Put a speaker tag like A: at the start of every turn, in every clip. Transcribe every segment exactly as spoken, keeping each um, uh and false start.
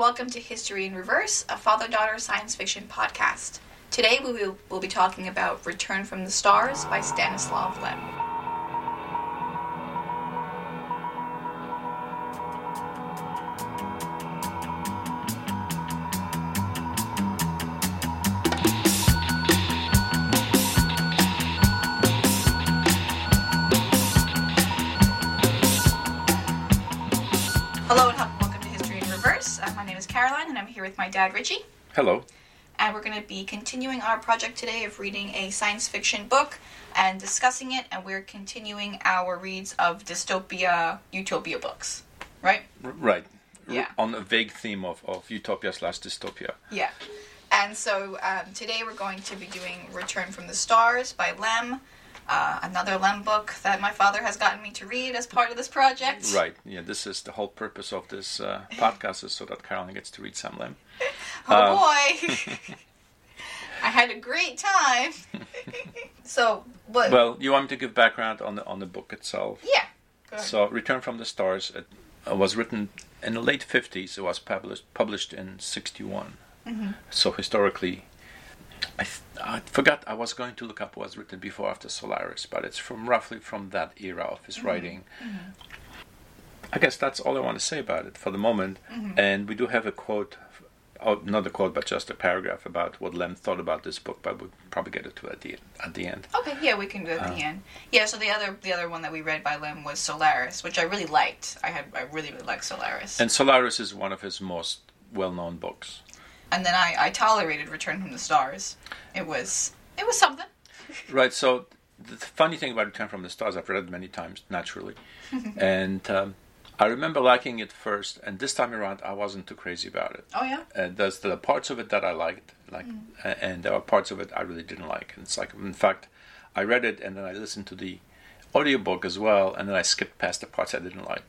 A: welcome to History in Reverse, a father-daughter science fiction podcast. Today we will we'll be talking about Return from the Stars by Stanislav Lem. Hello and welcome to History in Reverse. Uh, my name is Caroline and I'm here with my dad Richie.
B: Hello.
A: And we're going to be continuing our project today of reading a science fiction book and discussing it, and we're continuing our reads of dystopia, utopia books, right?
B: R- right.
A: Yeah.
B: R- on a vague theme of, of utopia slash dystopia.
A: Yeah. And so um, today we're going to be doing Return from the Stars by Lem, uh, another Lem book that my father has gotten me to read as part of this project.
B: Right. Yeah, this is the whole purpose of this uh, podcast, is so that Caroline gets to read some Lem.
A: Oh
B: Uh,
A: boy! I had a great time. So, what?
B: Well, you want me to give background on the on the book itself?
A: Yeah. Go ahead.
B: So, Return from the Stars it, uh, was written in the late fifties. It was published published in sixty-one.
A: Mm-hmm.
B: So historically, I, th- I forgot I was going to look up what was written before after Solaris, but it's from roughly from that era of his
A: Mm-hmm.
B: writing.
A: Mm-hmm.
B: I guess that's all I want to say about it for the moment.
A: Mm-hmm.
B: And we do have a quote, oh, not a quote, but just a paragraph about what Lem thought about this book, but we'll probably get it to at the at the end.
A: Okay, yeah, we can do it at the
B: Uh,
A: end. Yeah, so the other the other one that we read by Lem was Solaris, which I really liked. I had I really really liked Solaris.
B: And Solaris is one of his most well-known books.
A: And then I, I tolerated Return from the Stars. It was it was something.
B: Right. So the funny thing about Return from the Stars, I've read it many times, naturally, and um, I remember liking it first, and this time around I wasn't too crazy about it.
A: Oh yeah.
B: Uh, there's the parts of it that I liked, like,
A: Mm.
B: uh, and there are parts of it I really didn't like. And it's like, in fact, I read it and then I listened to the audiobook as well, and then I skipped past the parts I didn't like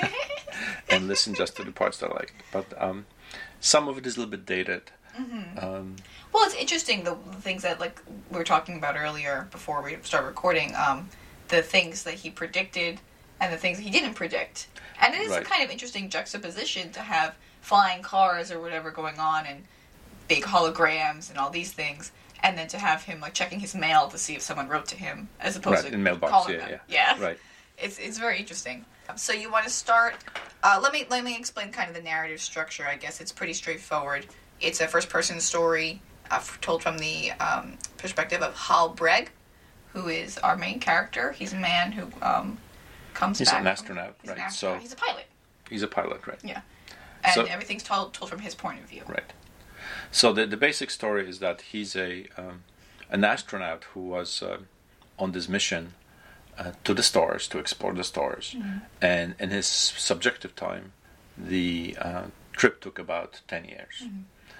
B: and listened just to the parts that I liked. But um, some of it is a little bit dated.
A: Mm-hmm.
B: Um,
A: Well, it's interesting the, the things that like we were talking about earlier before we start recording. Um, the things that he predicted and the things he didn't predict, and it is
B: Right.
A: a kind of interesting juxtaposition to have flying cars or whatever going on and big holograms and all these things, and then to have him like checking his mail to see if someone wrote to him as opposed
B: right,
A: to
B: in mailbox,
A: calling
B: yeah,
A: them.
B: yeah,
A: Yeah,
B: right.
A: It's it's very interesting. So you want to start? Uh, let me let me explain kind of the narrative structure. I guess it's pretty straightforward. It's a first-person story uh, f- told from the um, perspective of Hal Bregg, who is our main character. He's a man who um, comes
B: He's
A: back.
B: an astronaut,
A: He's an
B: right?
A: astronaut.
B: So
A: He's a pilot.
B: he's a pilot, right?
A: Yeah, and
B: So-
A: everything's told told from his point of view.
B: Right. So the the basic story is that he's a um, an astronaut who was uh, on this mission uh, to the stars to explore the stars,
A: Mhm.
B: and in his subjective time, the uh, trip took about ten years.
A: Mhm.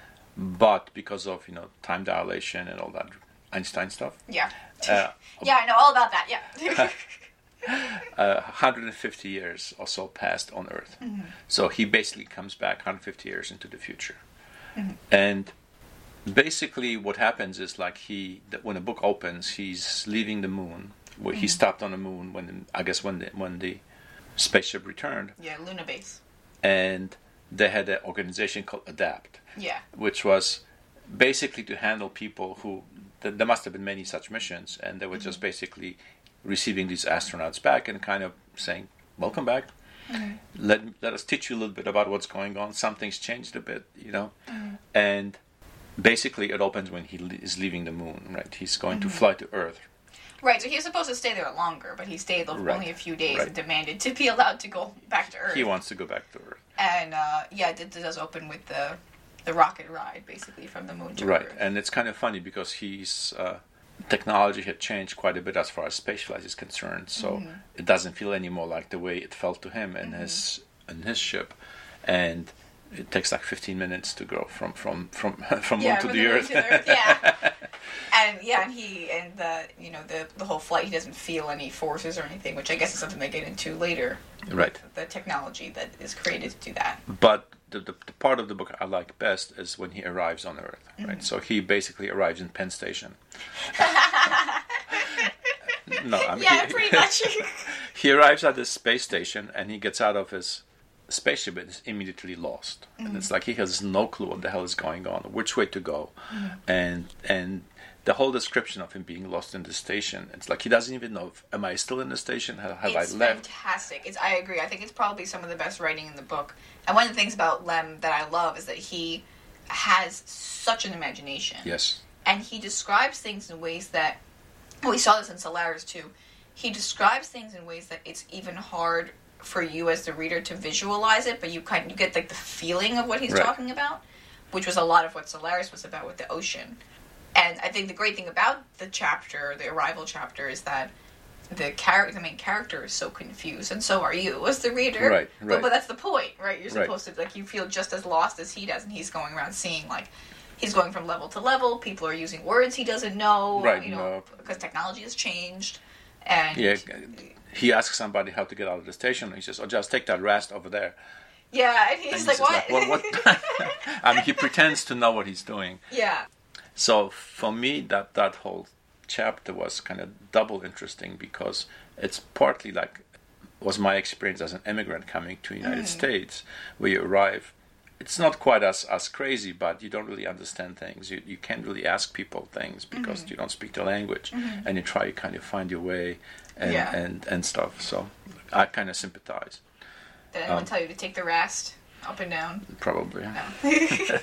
B: But because of you know time dilation and all that Einstein stuff,
A: Yeah.
B: uh,
A: Yeah, I know all about that. Yeah.
B: uh, one hundred fifty years or so passed on Earth.
A: Mhm.
B: So he basically comes back one hundred fifty years into the future.
A: Mhm.
B: And basically what happens is like he, that when the book opens, he's leaving the moon. Where He
A: Mhm.
B: stopped on the moon when, I guess when the, when the spaceship returned.
A: Yeah, Luna Base.
B: And they had an organization called ADAPT,
A: Yeah.
B: which was basically to handle people who, th- there must have been many such missions, and they were just
A: Mhm.
B: basically receiving these astronauts back and kind of saying, welcome back.
A: Mhm.
B: Let let us teach you a little bit about what's going on. Something's changed a bit, you know.
A: Mhm.
B: And basically, it opens when he le- is leaving the moon. Right, he's going to
A: Mhm.
B: fly to Earth.
A: Right, so he was supposed to stay there longer, but he stayed o-
B: Right.
A: only a few days
B: Right.
A: and demanded to be allowed to go back to Earth.
B: He wants to go back to Earth.
A: And uh, yeah, it, it does open with the the rocket ride, basically from the moon to
B: Right,
A: Earth.
B: and it's kind of funny because he's uh, technology had changed quite a bit as far as spaceflight is concerned. So
A: Mhm.
B: it doesn't feel anymore like the way it felt to him in
A: Mhm.
B: his in his ship, and it takes like fifteen minutes to go from from from from
A: Yeah,
B: moon to
A: from
B: the,
A: the moon
B: Earth.
A: to the Earth, yeah. And yeah, and he and the you know the the whole flight, he doesn't feel any forces or anything, which I guess is something they get into later.
B: Right.
A: The technology that is created to do that.
B: But the, the, the part of the book I like best is when he arrives on Earth, right?
A: Mhm.
B: So he basically arrives in Penn Station. No, I mean,
A: yeah,
B: he,
A: pretty much.
B: he arrives at this space station and he gets out of his spaceship and is immediately lost. Mm-hmm. And it's like he has no clue what the hell is going on, which way to go. Mm-hmm. And and the whole description of him being lost in the station, it's like he doesn't even know, if, am I still in the station? Have, have
A: it's
B: I left?
A: Fantastic. It's, I agree. I think it's probably some of the best writing in the book. And one of the things about Lem that I love is that he has such an imagination.
B: Yes.
A: And he describes things in ways that, well, we saw this in Solaris too, he describes things in ways that it's even hard for you as the reader to visualize it, but you kind of, you get like the feeling of what he's
B: right.
A: talking about, which was a lot of what Solaris was about with the ocean. And I think the great thing about the chapter, the Arrival chapter, is that the character, the main character, is so confused, and so are you as the reader.
B: Right, right.
A: But, but that's the point, right? You're supposed
B: right.
A: to, like, you feel just as lost as he does, and he's going around seeing, like, he's going from level to level. People are using words he doesn't know,
B: right?
A: You know,
B: no.
A: because technology has changed. And
B: yeah, he asks somebody how to get out of the station. And he says, "Oh, just take that rest over there."
A: Yeah, and he's,
B: and
A: like,
B: he's
A: "What?"
B: Like, what? what? I mean, he pretends to know what he's doing.
A: Yeah.
B: So for me, that, that whole chapter was kind of double interesting because it's partly like was my experience as an immigrant coming to the United mm. States, where you arrive. It's not quite as, as crazy, but you don't really understand things. You you can't really ask people things because mm-hmm. you don't speak the language, mm-hmm. and you try to kind of find your way and
A: yeah.
B: and, and stuff. So I kind of sympathize.
A: Did anyone um, tell you to take the rest up and down?
B: Probably.
A: No.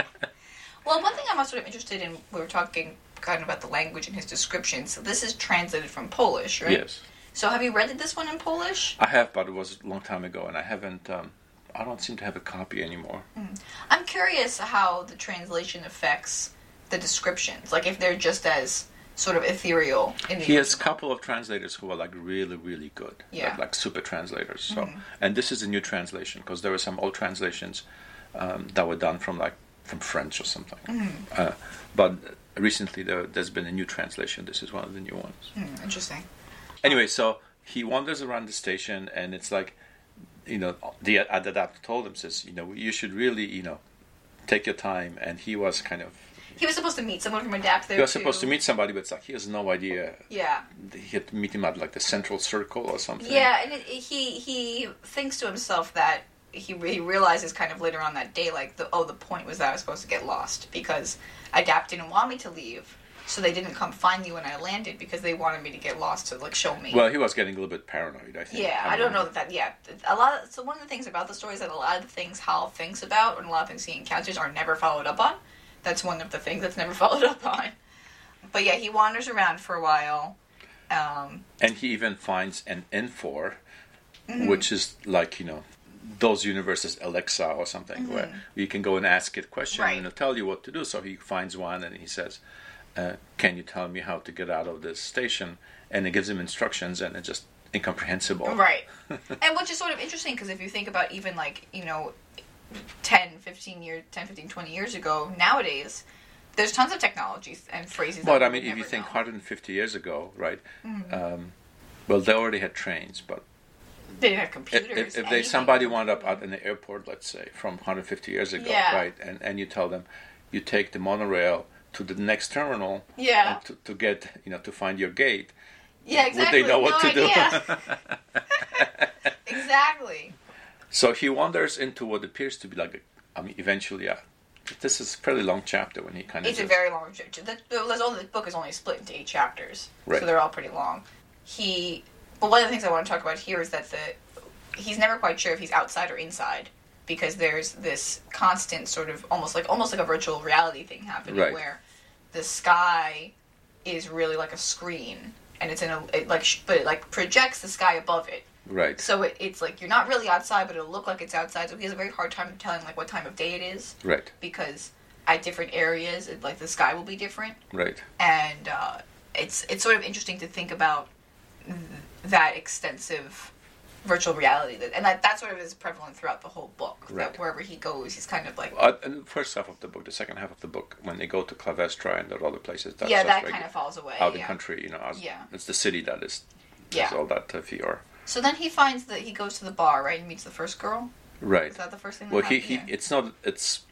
A: Well, one thing I'm sort of interested in, we were talking kind of about the language and his description. So this is translated from Polish, right?
B: Yes.
A: So have you read this one in Polish?
B: I have, but it was a long time ago, and I haven't. Um, I don't seem to have a copy anymore.
A: Mm. I'm curious how the translation affects the descriptions. Like if they're just as sort of ethereal in the
B: He has a couple of translators who are like really, really good.
A: Yeah.
B: Like, like super translators. So,
A: mm-hmm.
B: and this is a new translation because there were some old translations um, that were done from like from French or something.
A: Mm-hmm.
B: Uh, but recently there, there's been a new translation. This is one of the new ones.
A: Mm, interesting.
B: Anyway, so he wanders around the station, and it's like, you know, the adapter told him, says, you know, you should really, you know, take your time. And he was kind of...
A: He was supposed to meet someone from Adapt there,
B: He was
A: too.
B: supposed to meet somebody, but it's like, he has no idea.
A: Yeah.
B: He had to meet him at, like, the central circle or something.
A: Yeah, and it, he he thinks to himself that he, he realizes kind of later on that day, like, the, oh, the point was that I was supposed to get lost because Adapt didn't want me to leave. So they didn't come find me when I landed because they wanted me to get lost to, like, show me.
B: Well, he was getting a little bit paranoid, I think.
A: Yeah, I, I don't know that, that, yeah. A lot of, so one of the things about the story is that a lot of the things Hal thinks about and a lot of things he encounters are never followed up on. That's one of the things that's never followed up on. But yeah, he wanders around for a while. Um,
B: and he even finds an Infor,
A: mm-hmm.
B: which is like, you know, those universes, Alexa or something,
A: mm-hmm.
B: where you can go and ask it a question
A: right.
B: and it'll tell you what to do. So he finds one and he says, Uh, can you tell me how to get out of this station? And it gives him instructions, and it's just incomprehensible.
A: Right. And which is sort of interesting, because if you think about even, like, you know, ten, fifteen years, ten, fifteen, twenty years ago, nowadays, there's tons of technologies and phrases.
B: But,
A: that
B: I mean, if you think
A: know.
B: one hundred fifty years ago, right,
A: mm-hmm.
B: um, well, they already had trains, but...
A: They didn't have computers.
B: If, if they somebody wound up at an airport, let's say, from one hundred fifty years ago,
A: yeah.
B: right, and, and you tell them, you take the monorail to the next terminal
A: yeah.
B: to, to get, you know, to find your gate.
A: Yeah, exactly.
B: Would they know what
A: no
B: to
A: idea.
B: do?
A: Exactly.
B: So he wanders into what appears to be like, a, I mean, eventually, yeah. This is a fairly long chapter when he kind of.
A: It's just, a very long chapter. The, the, the book is only split into eight chapters,
B: right.
A: so they're all pretty long. He, but one of the things I want to talk about here is that the he's never quite sure if he's outside or inside, because there's this constant sort of almost like almost like a virtual reality thing happening
B: right.
A: where the sky is really like a screen, and it's in a it like but it like projects the sky above it.
B: Right.
A: So it, it's like you're not really outside, but it'll look like it's outside. So he has a very hard time telling like what time of day it is.
B: Right.
A: Because at different areas, it, like the sky will be different.
B: Right.
A: And uh, it's it's sort of interesting to think about th- that extensive virtual reality, that, and that, that sort of is prevalent throughout the whole book.
B: Right.
A: That wherever he goes, he's kind of like.
B: Uh, and the first half of the book, the second half of the book, when they go to Clavestra and there are other places, that's
A: yeah,
B: that's
A: that kind of falls away.
B: Out
A: yeah.
B: in country, you know, as,
A: yeah.
B: it's the city that is.
A: Yeah.
B: all that uh, V R.
A: So then he finds that he goes to the bar, right, and meets the first girl.
B: Right.
A: Is that the first thing? That
B: well, he,
A: happened?
B: he
A: yeah.
B: it's not it's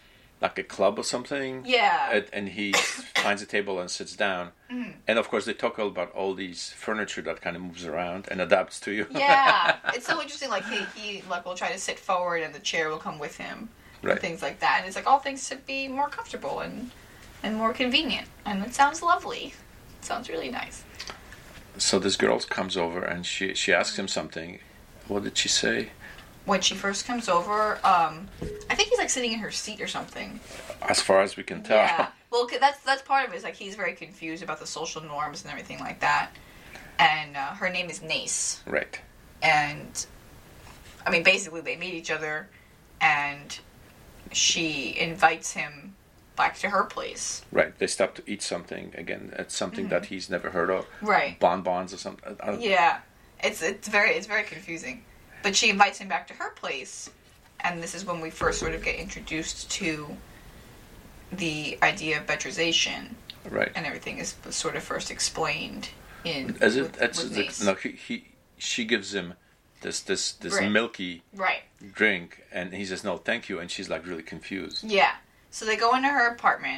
B: like a club or something.
A: Yeah.
B: And, and he finds a table and sits down. Mm-hmm. And of course, they talk all about all these furniture that kind of moves around and adapts to you.
A: Yeah, it's so interesting. Like he, he like will try to sit forward, and the chair will come with him,
B: right.
A: and things like that. And it's like all things to be more comfortable and and more convenient. And it sounds lovely. It sounds really nice.
B: So this girl comes over and she she asks him something. What did she say?
A: When she first comes over, um, I think he's like sitting in her seat or something.
B: As far as we can tell.
A: Yeah. Well, that's that's part of it. Is like he's very confused about the social norms and everything like that. And uh, her name is Nace.
B: Right.
A: And I mean, basically, they meet each other, and she invites him back to her place.
B: Right. They stop to eat something again. It's something mm-hmm. that he's never heard of.
A: Right.
B: Bonbons or something.
A: Yeah. It's it's very it's very confusing. But she invites him back to her place, and this is when we first sort of get introduced to the idea of betrization.
B: Right.
A: And everything is sort of first explained in
B: As
A: with,
B: it, it's
A: with
B: the,
A: Nace.
B: no, he, he she gives him this this this
A: Right.
B: milky
A: Right.
B: drink, and he says no, thank you, and she's like really confused.
A: Yeah. So they go into her apartment,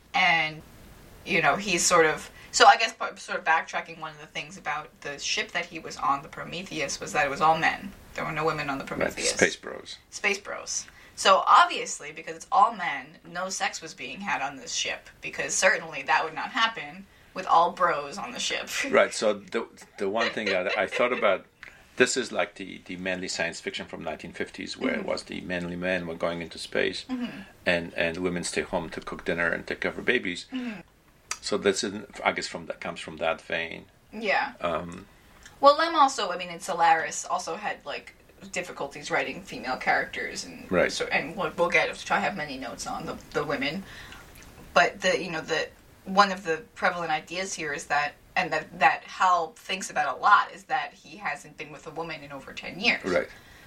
A: and you know he's sort of. So I guess sort of backtracking, one of the things about the ship that he was on, the Prometheus, was that it was all men. There were no women on the Prometheus.
B: Right, Space Bros.
A: Space Bros. So obviously, because it's all men, no sex was being had on this ship, because certainly that would not happen with all bros on the ship.
B: Right, so the the one thing that I thought about, this is like the, the manly science fiction from nineteen fifties, where mm-hmm. it was the manly men were going into space, mm-hmm. and, and women stay home to cook dinner and take care of her babies. Mm-hmm. So this is, I guess, from that comes from that vein.
A: Yeah.
B: Um,
A: well, Lem also, I mean, in Solaris, also had like difficulties writing female characters, and
B: right.
A: so and we'll, we'll get to. I have many notes on the the women, but the you know the one of the prevalent ideas here is that, and that that Hal thinks about a lot, is that he hasn't been with a woman in over ten years.
B: Right.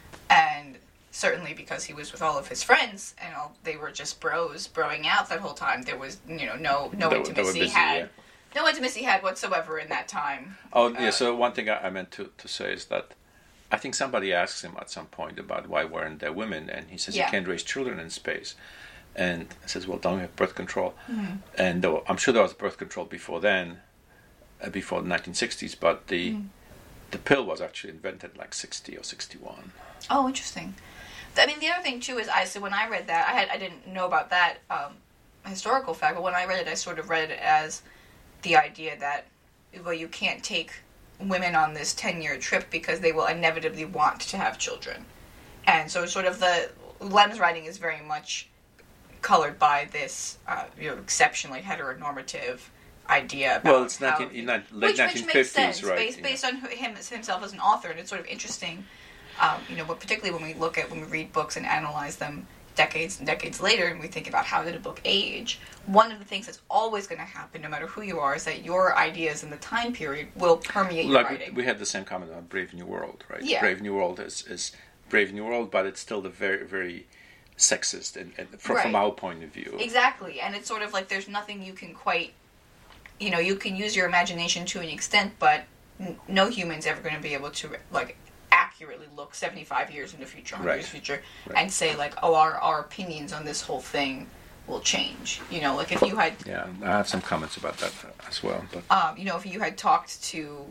A: And certainly because he was with all of his friends, and all, they were just bros, broing out that whole time. There was, you know, no no
B: they,
A: intimacy
B: they busy,
A: had,
B: yeah.
A: no intimacy had whatsoever in that time.
B: Oh
A: uh,
B: yeah. So one thing I, I meant to, to say is that I think somebody asks him at some point about why weren't there women, and he says
A: yeah.
B: you can't raise children in space, and I says, well, don't we have birth control?
A: Mm-hmm.
B: And uh, I'm sure there was birth control before then, uh, before the nineteen sixties, but the mm-hmm. the pill was actually invented like sixty or sixty-one.
A: Oh, interesting. I mean, the other thing too is, I so when I read that, I had I didn't know about that um, historical fact, but when I read it, I sort of read it as the idea that, well, you can't take women on this ten-year trip because they will inevitably want to have children, and so sort of the Lem's writing is very much colored by this, uh, you know, exceptionally heteronormative idea about
B: well, it's
A: how,
B: nineteen, in, late
A: which,
B: nineteen fifties,
A: which makes sense,
B: right?
A: based, based on him himself as an author, and it's sort of interesting. Um, you know, but particularly when we look at, when we read books and analyze them decades and decades later, and we think about how did a book age, one of the things that's always going to happen, no matter who you are, is that your ideas in the time period will permeate your
B: like
A: writing.
B: We, we had the same comment on Brave New World, right?
A: Yeah.
B: Brave New World is, is Brave New World, but it's still the very, very sexist, and, and from,
A: Right.
B: from our point of view.
A: Exactly, and it's sort of like there's nothing you can quite, you know, you can use your imagination to an extent, but n- no human's ever going to be able to, like, accurately look seventy-five years in the future, one hundred
B: Right.
A: years in the future,
B: Right.
A: and say, like, oh, our, our opinions on this whole thing will change. You know, like, if you had...
B: Yeah, I have some comments about that as well. But
A: Um, you know, if you had talked to...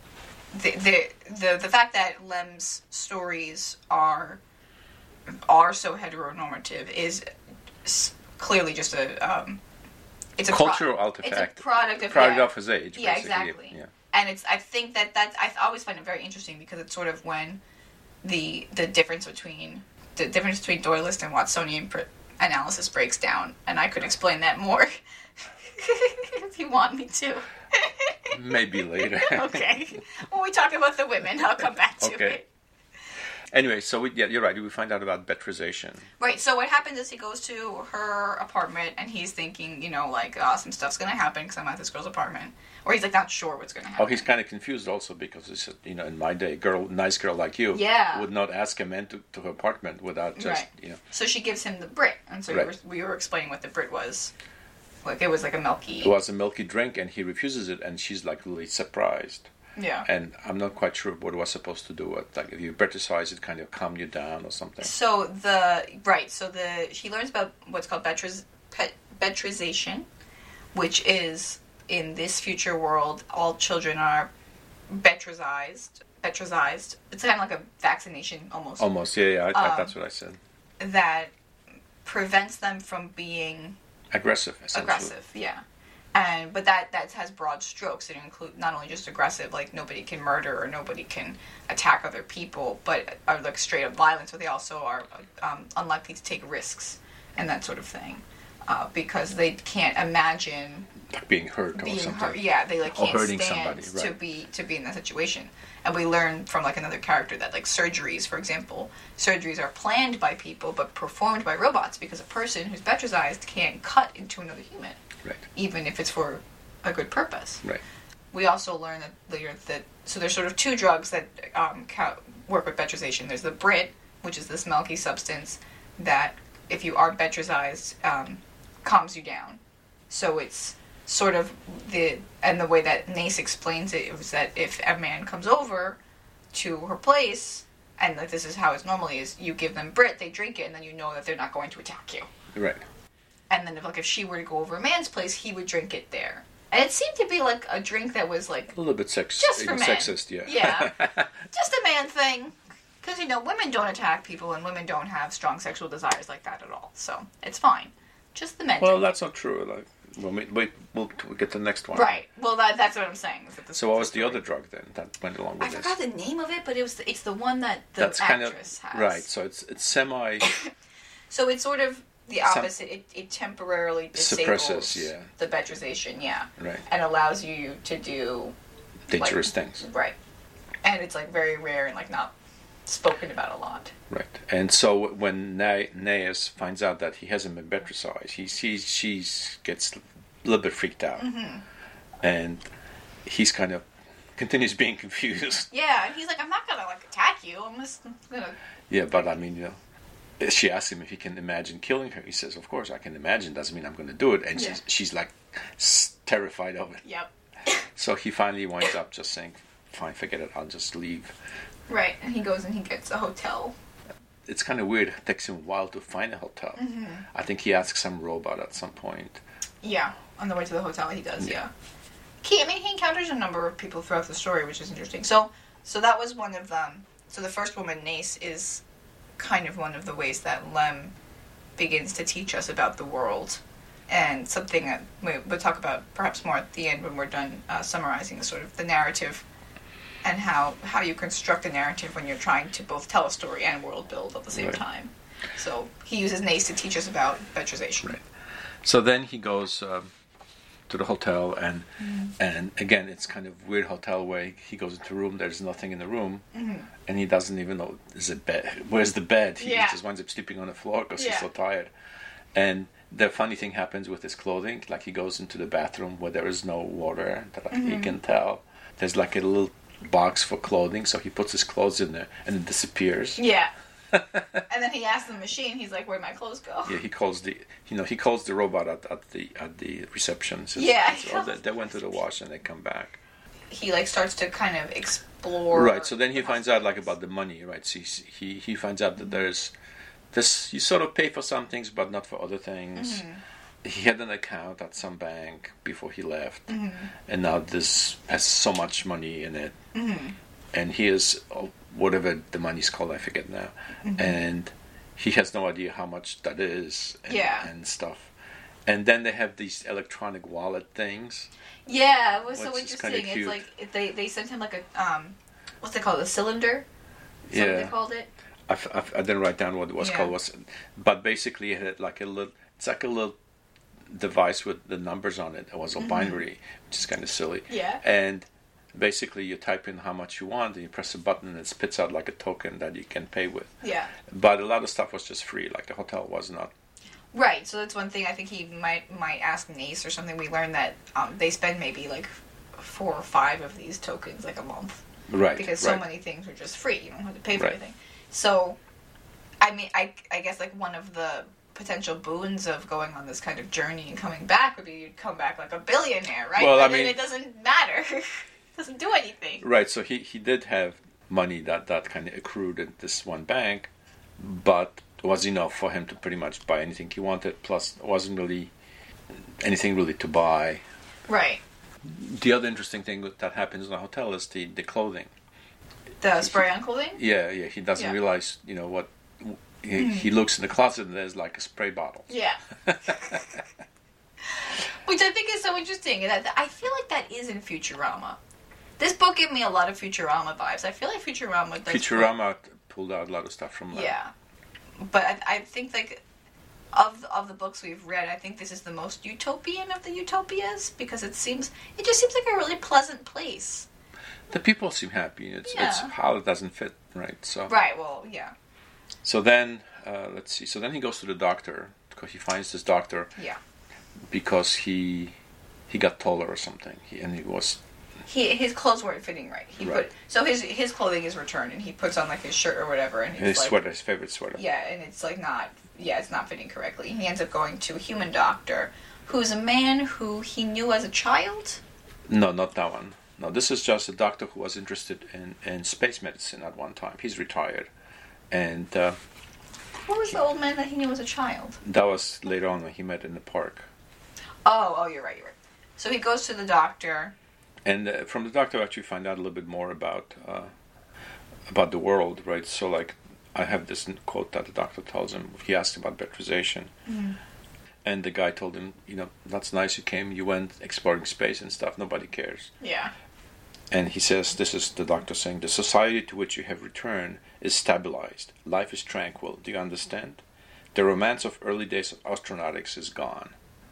A: The, the, the, the fact that Lem's stories are are so heteronormative is s- clearly just a... Um, it's a pro-
B: cultural artifact.
A: It's a product of...
B: product
A: yeah.
B: of his age,
A: Yeah,
B: basically.
A: exactly.
B: Yeah.
A: And it's, I think that that's, I always find it very interesting because it's sort of when the the difference between the difference between Doyleist and Watsonian pr- analysis breaks down, and I could explain that more if you want me to.
B: Maybe later.
A: Okay. When we talk about the women, I'll come back to
B: Okay.
A: it.
B: Anyway, so we, yeah, you're right. We find out about betrization.
A: Right, so what happens is he goes to her apartment, and he's thinking, you know, like, oh, some stuff's going to happen because I'm at this girl's apartment. Or he's, like, not sure what's going to happen.
B: Oh, he's kind of confused also because, he said, you know, in my day, girl, nice girl like you
A: Yeah.
B: would not ask a man to, to her apartment without just,
A: Right.
B: you know.
A: So she gives him the Brit, and so
B: Right.
A: we, were, we were explaining what the Brit was. Like, it was like a milky...
B: It was a milky drink, and he refuses it, and she's, like, really surprised.
A: Yeah.
B: And I'm not quite sure what it was supposed to do. Like if you Betricize it, kind of calm you down or something.
A: So the right, so the he learns about what's called Betriz, pet, Betrization, which is in this future world, all children are Betrizized. Betrizized. It's kind of like a vaccination almost.
B: Almost, yeah, yeah. I,
A: Um,
B: that's what I said.
A: That prevents them from being
B: Aggressive, essentially.
A: aggressive. Yeah. And but that that has broad strokes. It include not only just aggressive, like nobody can murder or nobody can attack other people, but are like straight up violence. But they also are um, unlikely to take risks and that sort of thing, uh, because they can't imagine
B: Like being hurt
A: being
B: or something.
A: hurt. Yeah, they like
B: Or
A: can't
B: hurting
A: stand
B: somebody, right.
A: to be to be in that situation. And we learn from like another character that like surgeries, for example, surgeries are planned by people but performed by robots because a person who's Betrizized can't cut into another human.
B: Right.
A: Even if it's for a good purpose.
B: Right.
A: We also learn that later that so there's sort of two drugs that um, ca- work with Betrization. There's the Brit, which is this milky substance that, if you are Betrizized, um, calms you down. So it's sort of the and the way that Nace explains it was that if a man comes over to her place and like this is how it's normally is, you give them Brit, they drink it, and then you know that they're not going to attack you.
B: Right.
A: And then if like if she were to go over a man's place, he would drink it there. And it seemed to be like a drink that was like
B: A little bit sex-
A: just for men.
B: sexist, yeah.
A: Yeah. Just a man thing. Because, you know, women don't attack people and women don't have strong sexual desires like that at all. So it's fine. Just the men.
B: Well,
A: thing.
B: that's not true. Like, well, wait, wait, we'll, we'll get to the next one.
A: Right. Well, that, that's what I'm saying. Is that the,
B: So what was the
A: story.
B: other drug then that went along with
A: I
B: this?
A: forgot the name of it, but it was the, it's the one that the
B: That's kind of
A: actress has.
B: right. So it's it's semi
A: So it's sort of the
B: Some-
A: opposite. It, it temporarily disables
B: Suppresses, yeah.
A: the Betrization, yeah.
B: right
A: And allows you to do
B: dangerous
A: like,
B: things.
A: Right. And it's like very rare and like not spoken about a lot.
B: Right. And so when Na- Naeus finds out that he hasn't been Betricized, he sees she gets a little bit freaked out,
A: Mm-hmm.
B: and he's kind of continues being confused.
A: Yeah, and he's like, I'm not gonna like attack you. I'm just gonna.
B: Yeah, but I mean, you know, she asks him if he can imagine killing her. He says, "Of course I can imagine. Doesn't mean I'm going to do it." And
A: Yeah.
B: she's she's like s- terrified of it.
A: Yep.
B: So he finally winds up just saying, "Fine, forget it. I'll just leave."
A: Right, and he goes and he gets a hotel.
B: It's kind of weird. It takes him a while to find a hotel.
A: Mm-hmm.
B: I think he asks some robot at some point.
A: Yeah, on the way to the hotel, he does.
B: Yeah.
A: Yeah. He, I mean, he encounters a number of people throughout the story, which is interesting. So, so that was one of them. So the first woman, Nace, is kind of one of the ways that Lem begins to teach us about the world, and something that we, we'll talk about perhaps more at the end when we're done uh, summarizing the sort of the narrative and how how you construct a narrative when you're trying to both tell a story and world build at the same
B: Right.
A: time. So he uses Nace to teach us about Betrization.
B: Right. So then he goes um, to the hotel, and
A: Mm-hmm.
B: and again, it's kind of weird hotel way. He goes into a room. There's nothing in the room,
A: Mm-hmm.
B: and he doesn't even know is it bed. Where's the bed? He
A: Yeah.
B: just winds up sleeping on the floor because
A: Yeah.
B: he's so tired. And the funny thing happens with his clothing. Like he goes into the bathroom where there is no water that like,
A: Mm-hmm.
B: he can tell. There's like a little box for clothing, so he puts his clothes in there, and it disappears.
A: Yeah. And then he asks the machine, he's like, where'd my clothes go?
B: Yeah, he calls the you know he calls the robot at, at the at the reception. Says,
A: Yeah,
B: says, oh, they, they went to the wash and they come back.
A: He like starts to kind of explore.
B: Right. So then he
A: the
B: finds out like
A: possibilities.
B: about the money. Right. So he he, he finds out that there's this. You sort of pay for some things, but not for other things.
A: Mm-hmm.
B: He had an account at some bank before he left,
A: Mm-hmm.
B: and now this has so much money in it,
A: Mm-hmm.
B: and he is oh, whatever the money's called. I forget now,
A: Mm-hmm.
B: and he has no idea how much that is. And,
A: Yeah.
B: and stuff. And then they have these electronic wallet things.
A: Yeah, it was so
B: Which is
A: interesting.
B: kinda
A: It's
B: cute.
A: like it- they they sent him like a um, what's it called? A cylinder. Is that what
B: Yeah.
A: they called it.
B: I, f- I f- I didn't write down what it was
A: Yeah.
B: called. Was but basically it had like a little. It's like a little device with the numbers on it. It was a binary, which is kind of silly.
A: Mm-hmm. Yeah.
B: And basically you type in how much you want, and you press a button, and it spits out like a token that you can pay with.
A: Yeah.
B: But a lot of stuff was just free. Like the hotel was not.
A: Right. So that's one thing I think he might might ask Nace or something. We learned that um, they spend maybe like four or five of these tokens like a month.
B: Right.
A: Because
B: right.
A: so many things are just free. You don't have to pay for
B: Right.
A: anything. So, I mean, I, I guess like one of the potential boons of going on this kind of journey and coming back would be you'd come back like a billionaire, right?
B: Well,
A: but
B: I
A: then
B: mean-
A: it doesn't matter. Doesn't do anything.
B: Right, so he, he did have money that, that kind of accrued at this one bank, but was enough for him to pretty much buy anything he wanted, plus wasn't really anything really to buy.
A: Right.
B: The other interesting thing that happens in a hotel is the, the clothing.
A: The spray-on clothing?
B: Yeah, yeah, he doesn't
A: Yeah.
B: realize, you know, what... He, mm. he looks in the closet and there's like a spray bottle.
A: Yeah. Which I think is so interesting. That I feel like that is in Futurama. This book gave me a lot of Futurama vibes. I feel like Futurama does...
B: Futurama pulled out a lot of stuff from that.
A: Yeah. But I, I think, like, of, of the books we've read, I think this is the most utopian of the utopias, because it seems... It just seems like a really pleasant place.
B: The people seem happy. It's,
A: yeah.
B: it's how it doesn't fit, right? So.
A: Right, well, yeah.
B: So then, uh, let's see. So then he goes to the doctor, because he finds this doctor.
A: Yeah.
B: Because he he got taller or something. He, and he was...
A: He his clothes weren't fitting right. He
B: right.
A: put so his his clothing is returned, and he puts on like his shirt or whatever, and
B: his
A: like,
B: sweater, his favorite sweater.
A: Yeah, and it's like not yeah, it's not fitting correctly. He ends up going to a human doctor, who's a man who he knew as a child.
B: No, not that one. No, this is just a doctor who was interested in, in space medicine at one time. He's retired, and uh,
A: who was the old man that he knew as a child?
B: That was later on when he met in the park.
A: Oh, oh, you're right, you're right. So he goes to the doctor.
B: And uh, from the doctor, actually find out a little bit more about uh, about the world, right? So, like, I have this quote that the doctor tells him. He asked about betrization,
A: mm.
B: and the guy told him, "You know, that's nice. You came, you went exploring space and stuff. Nobody cares."
A: Yeah.
B: And he says, "This is the doctor saying, the society to which you have returned is stabilized. Life is tranquil. Do you understand? The romance of early days of astronautics is gone.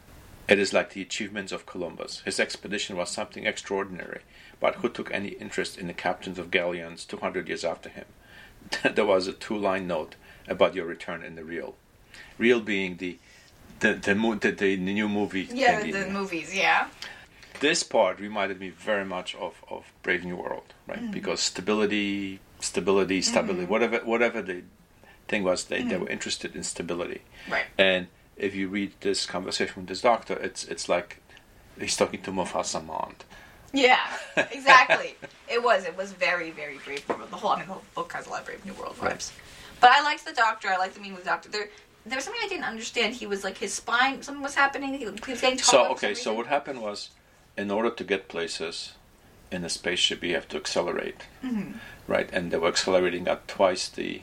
B: It is like the achievements of Columbus. His expedition was something extraordinary, but who took any interest in the captains of galleons two hundred years after him? There was a two-line note about your return in the reel. Reel being the the the, mo- the, the new movie.
A: Yeah,
B: the,
A: the movies, yeah.
B: This part reminded me very much of, of Brave New World, right? Mm-hmm. Because stability, stability, stability, mm-hmm. whatever whatever the thing was, they, mm-hmm. they were interested in stability.
A: Right.
B: And if you read this conversation with this doctor, it's it's like he's talking to Mufasa Mond.
A: Yeah, exactly. it was. It was very, very Brave New World. The whole, I mean, the whole book has a lot of Brave New World vibes. Right. But I liked the doctor. I liked the meeting with the doctor. There, there was something I didn't understand. He was like, his spine, something was happening. He, he was getting taller.
B: So, okay, so what happened was, in order to get places in a spaceship, you have to accelerate.
A: Mm-hmm.
B: Right? And they were accelerating at twice the...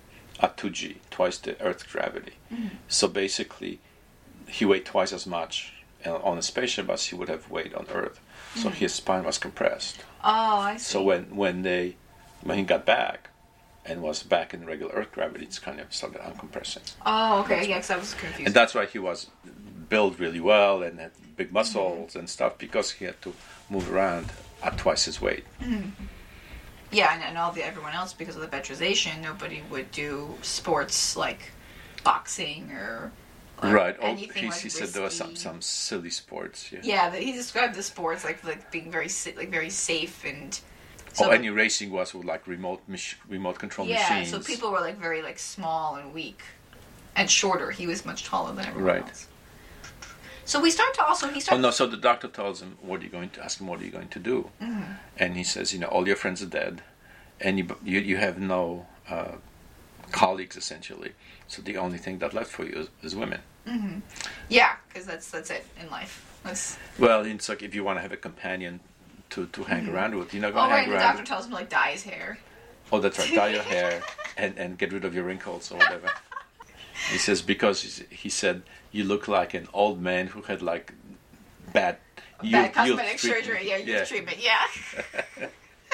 B: at two G, twice the Earth gravity.
A: Mm-hmm.
B: So basically, he weighed twice as much on a spaceship as he would have weighed on Earth. So mm-hmm. his spine was compressed.
A: Oh, I see.
B: So when when they when he got back and was back in regular Earth gravity, it's kind of started uncompressing.
A: Oh, okay. Yeah, because I was confused.
B: And that's why he was built really well and had big muscles mm-hmm. and stuff, because he had to move around at twice his weight.
A: Mm-hmm. Yeah, and, and all the everyone else, because of the betrization, nobody would do sports like boxing or, or
B: right.
A: anything
B: he,
A: like
B: he said there was some, some silly sports. Yeah.
A: Yeah, the, he described the sports like like being very like very safe and.
B: So oh, any racing was with like remote mach- remote control
A: yeah,
B: machines.
A: Yeah, so people were like very like small and weak, and shorter. He was much taller than everyone
B: right.
A: else. So we start to also he starts.
B: Oh no! So the doctor tells him, "What are you going to ask him? What are you going to do?"
A: Mm-hmm.
B: And he says, "You know, all your friends are dead, and you you, you have no uh, colleagues essentially. So the only thing that left for you is, is women."
A: Mm-hmm. Yeah, because that's that's it in life. That's...
B: Well, it's like if you want to have a companion to, to hang mm-hmm. around with, you're not going
A: to
B: oh,
A: hang
B: right,
A: around.
B: The
A: doctor with... tells him like dye his hair.
B: Oh, that's right. Dye your hair and, and get rid of your wrinkles or whatever. He says because he said you look like an old man who had like bad
A: bad youth, cosmetic youth surgery. Yeah, youth yeah. treatment. Yeah.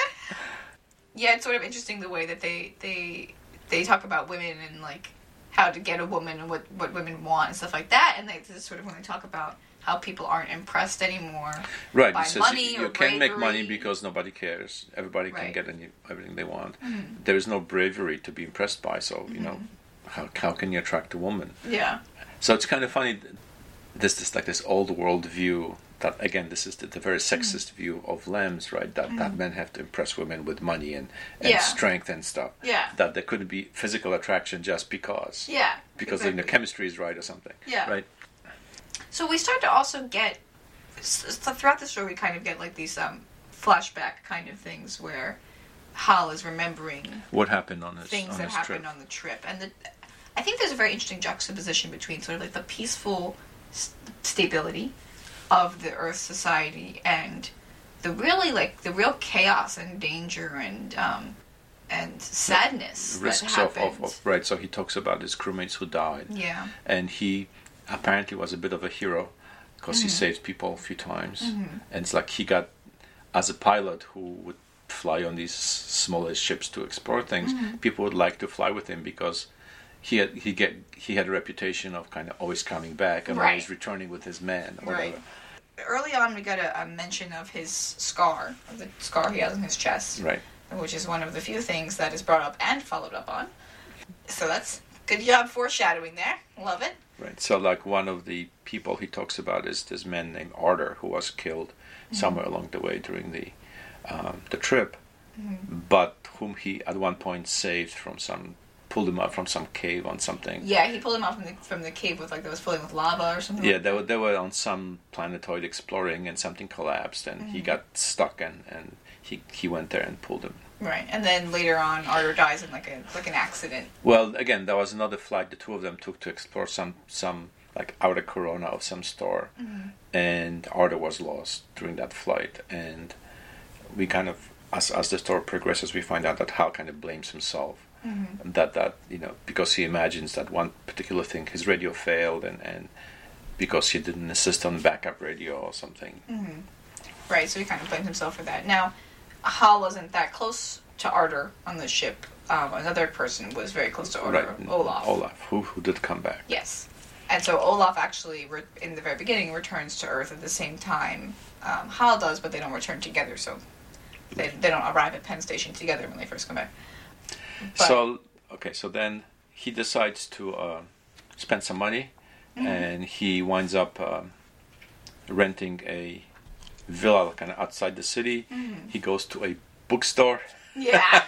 A: Yeah, it's sort of interesting the way that they they they talk about women and like how to get a woman and what, what women want and stuff like that, and they this is sort of when they talk about how people aren't impressed anymore
B: right.
A: by
B: He says
A: money
B: you,
A: or
B: you can't make money
A: bravery.
B: because nobody cares. Everybody can
A: right.
B: get any, everything they want.
A: Mm-hmm.
B: There is no bravery to be impressed by. So
A: mm-hmm.
B: you know, how how can you attract a woman?
A: Yeah.
B: So it's kind of funny. This is like this old world view. That again, this is the, the very sexist mm. view of Lambs, right? That mm. that men have to impress women with money and, and
A: yeah.
B: strength and stuff.
A: Yeah.
B: That there couldn't be physical attraction just because.
A: Yeah.
B: Because
A: exactly.
B: the chemistry is right or something.
A: Yeah.
B: Right.
A: So we start to also get so throughout the story, we kind of get like these um, flashback kind of things where Hal is remembering
B: what happened on his
A: things
B: on
A: that
B: his
A: happened
B: trip.
A: on the trip. And the, I think there's a very interesting juxtaposition between sort of like the peaceful st- stability of the Earth society and the really like the real chaos and danger and um, and sadness
B: The risks
A: that
B: of,
A: happened.
B: of, of right. So he talks about his crewmates who died,
A: yeah.
B: and he apparently was a bit of a hero because
A: Mm-hmm.
B: he saved people a few times,
A: Mm-hmm.
B: and it's like he got as a pilot who would fly on these smaller ships to explore things.
A: Mm-hmm.
B: People would like to fly with him because he had he get he had a reputation of kind of always coming back and
A: Right.
B: always returning with his men. Or
A: Right.
B: whatever.
A: Early on, we got a, a mention of his scar, of the scar he has on his chest,
B: Right.
A: which is one of the few things that is brought up and followed up on. So that's good job foreshadowing there. Love it.
B: Right. So, like, one of the people he talks about is this man named Arthur, who was killed mm-hmm. somewhere along the way during the um, the trip, mm-hmm. but whom he at one point saved from some, pulled him up from some cave on something.
A: Yeah, he pulled him out from the from the cave with like that was filling with lava or something.
B: Yeah,
A: like
B: they
A: that.
B: were they were on some planetoid exploring, and something collapsed, and mm-hmm. he got stuck, and, and he he went there and pulled him.
A: Right, and then later on, Arthur dies in like a like an accident.
B: Well, again, there was another flight the two of them took to explore some some like outer corona of some star, mm-hmm. and Arthur was lost during that flight, and we kind of as as the story progresses, we find out that Hal kind of blames himself. Mm-hmm. That that you know because he imagines that one particular thing, his radio failed, and, and because he didn't insist on backup radio or something.
A: Mm-hmm. Right, so he kind of blames himself for that. Now, Hal wasn't that close to Arthur on the ship. Um, another person was very close to Arthur,
B: Right.
A: Olaf.
B: Olaf, who who did come back.
A: Yes, and so Olaf actually, re- in the very beginning, returns to Earth at the same time um, Hal does, but they don't return together. So they they don't arrive at Penn Station together when they first come back. But,
B: So, okay, so then he decides to uh, spend some money, mm-hmm. and he winds up um, renting a villa kind of outside the city. Mm-hmm. He goes to a bookstore.
A: Yeah.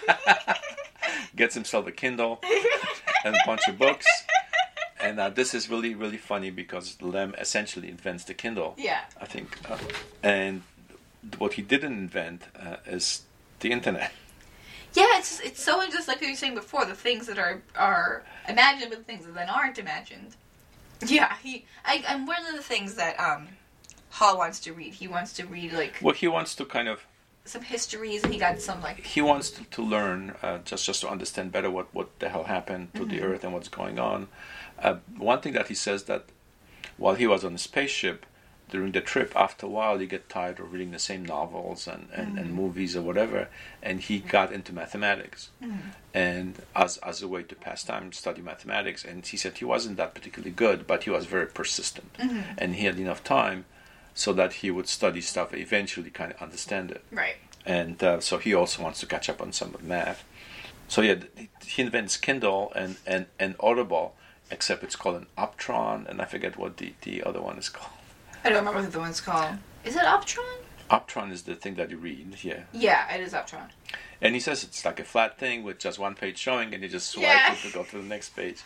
B: Gets himself a Kindle and a bunch of books. And uh, this is really, really funny because Lem essentially invents the Kindle.
A: Yeah.
B: I think. Uh, and what he didn't invent uh, is the internet.
A: Yeah, it's it's so just like you were saying before, the things that are are imagined, but the things that then aren't imagined. Yeah, he. I, and one of the things that um, Hal wants to read, he wants to read like
B: Well, he wants to kind of.
A: some histories, and he got some like.
B: He wants to, to learn uh, just just to understand better what, what the hell happened to mm-hmm. the Earth and what's going on. Uh, one thing that he says that while he was on the spaceship during the trip, after a while you get tired of reading the same novels and, and, mm-hmm. and movies or whatever, and he got into mathematics mm-hmm. and as as a way to pass time study mathematics. And he said he wasn't that particularly good, but he was very persistent, mm-hmm. and he had enough time so that he would study stuff and eventually kind of understand it.
A: Right.
B: And uh, so he also wants to catch up on some of math. So yeah, he invents Kindle and, and, and Audible, except it's called an Optron, and I forget what the, the other one is called.
A: I don't remember what the one's called. Is it Optron?
B: Optron is the thing that you read, yeah.
A: Yeah, it is Optron.
B: And he says it's like a flat thing with just one page showing, and you just swipe
A: Yeah.
B: it to go to the next page.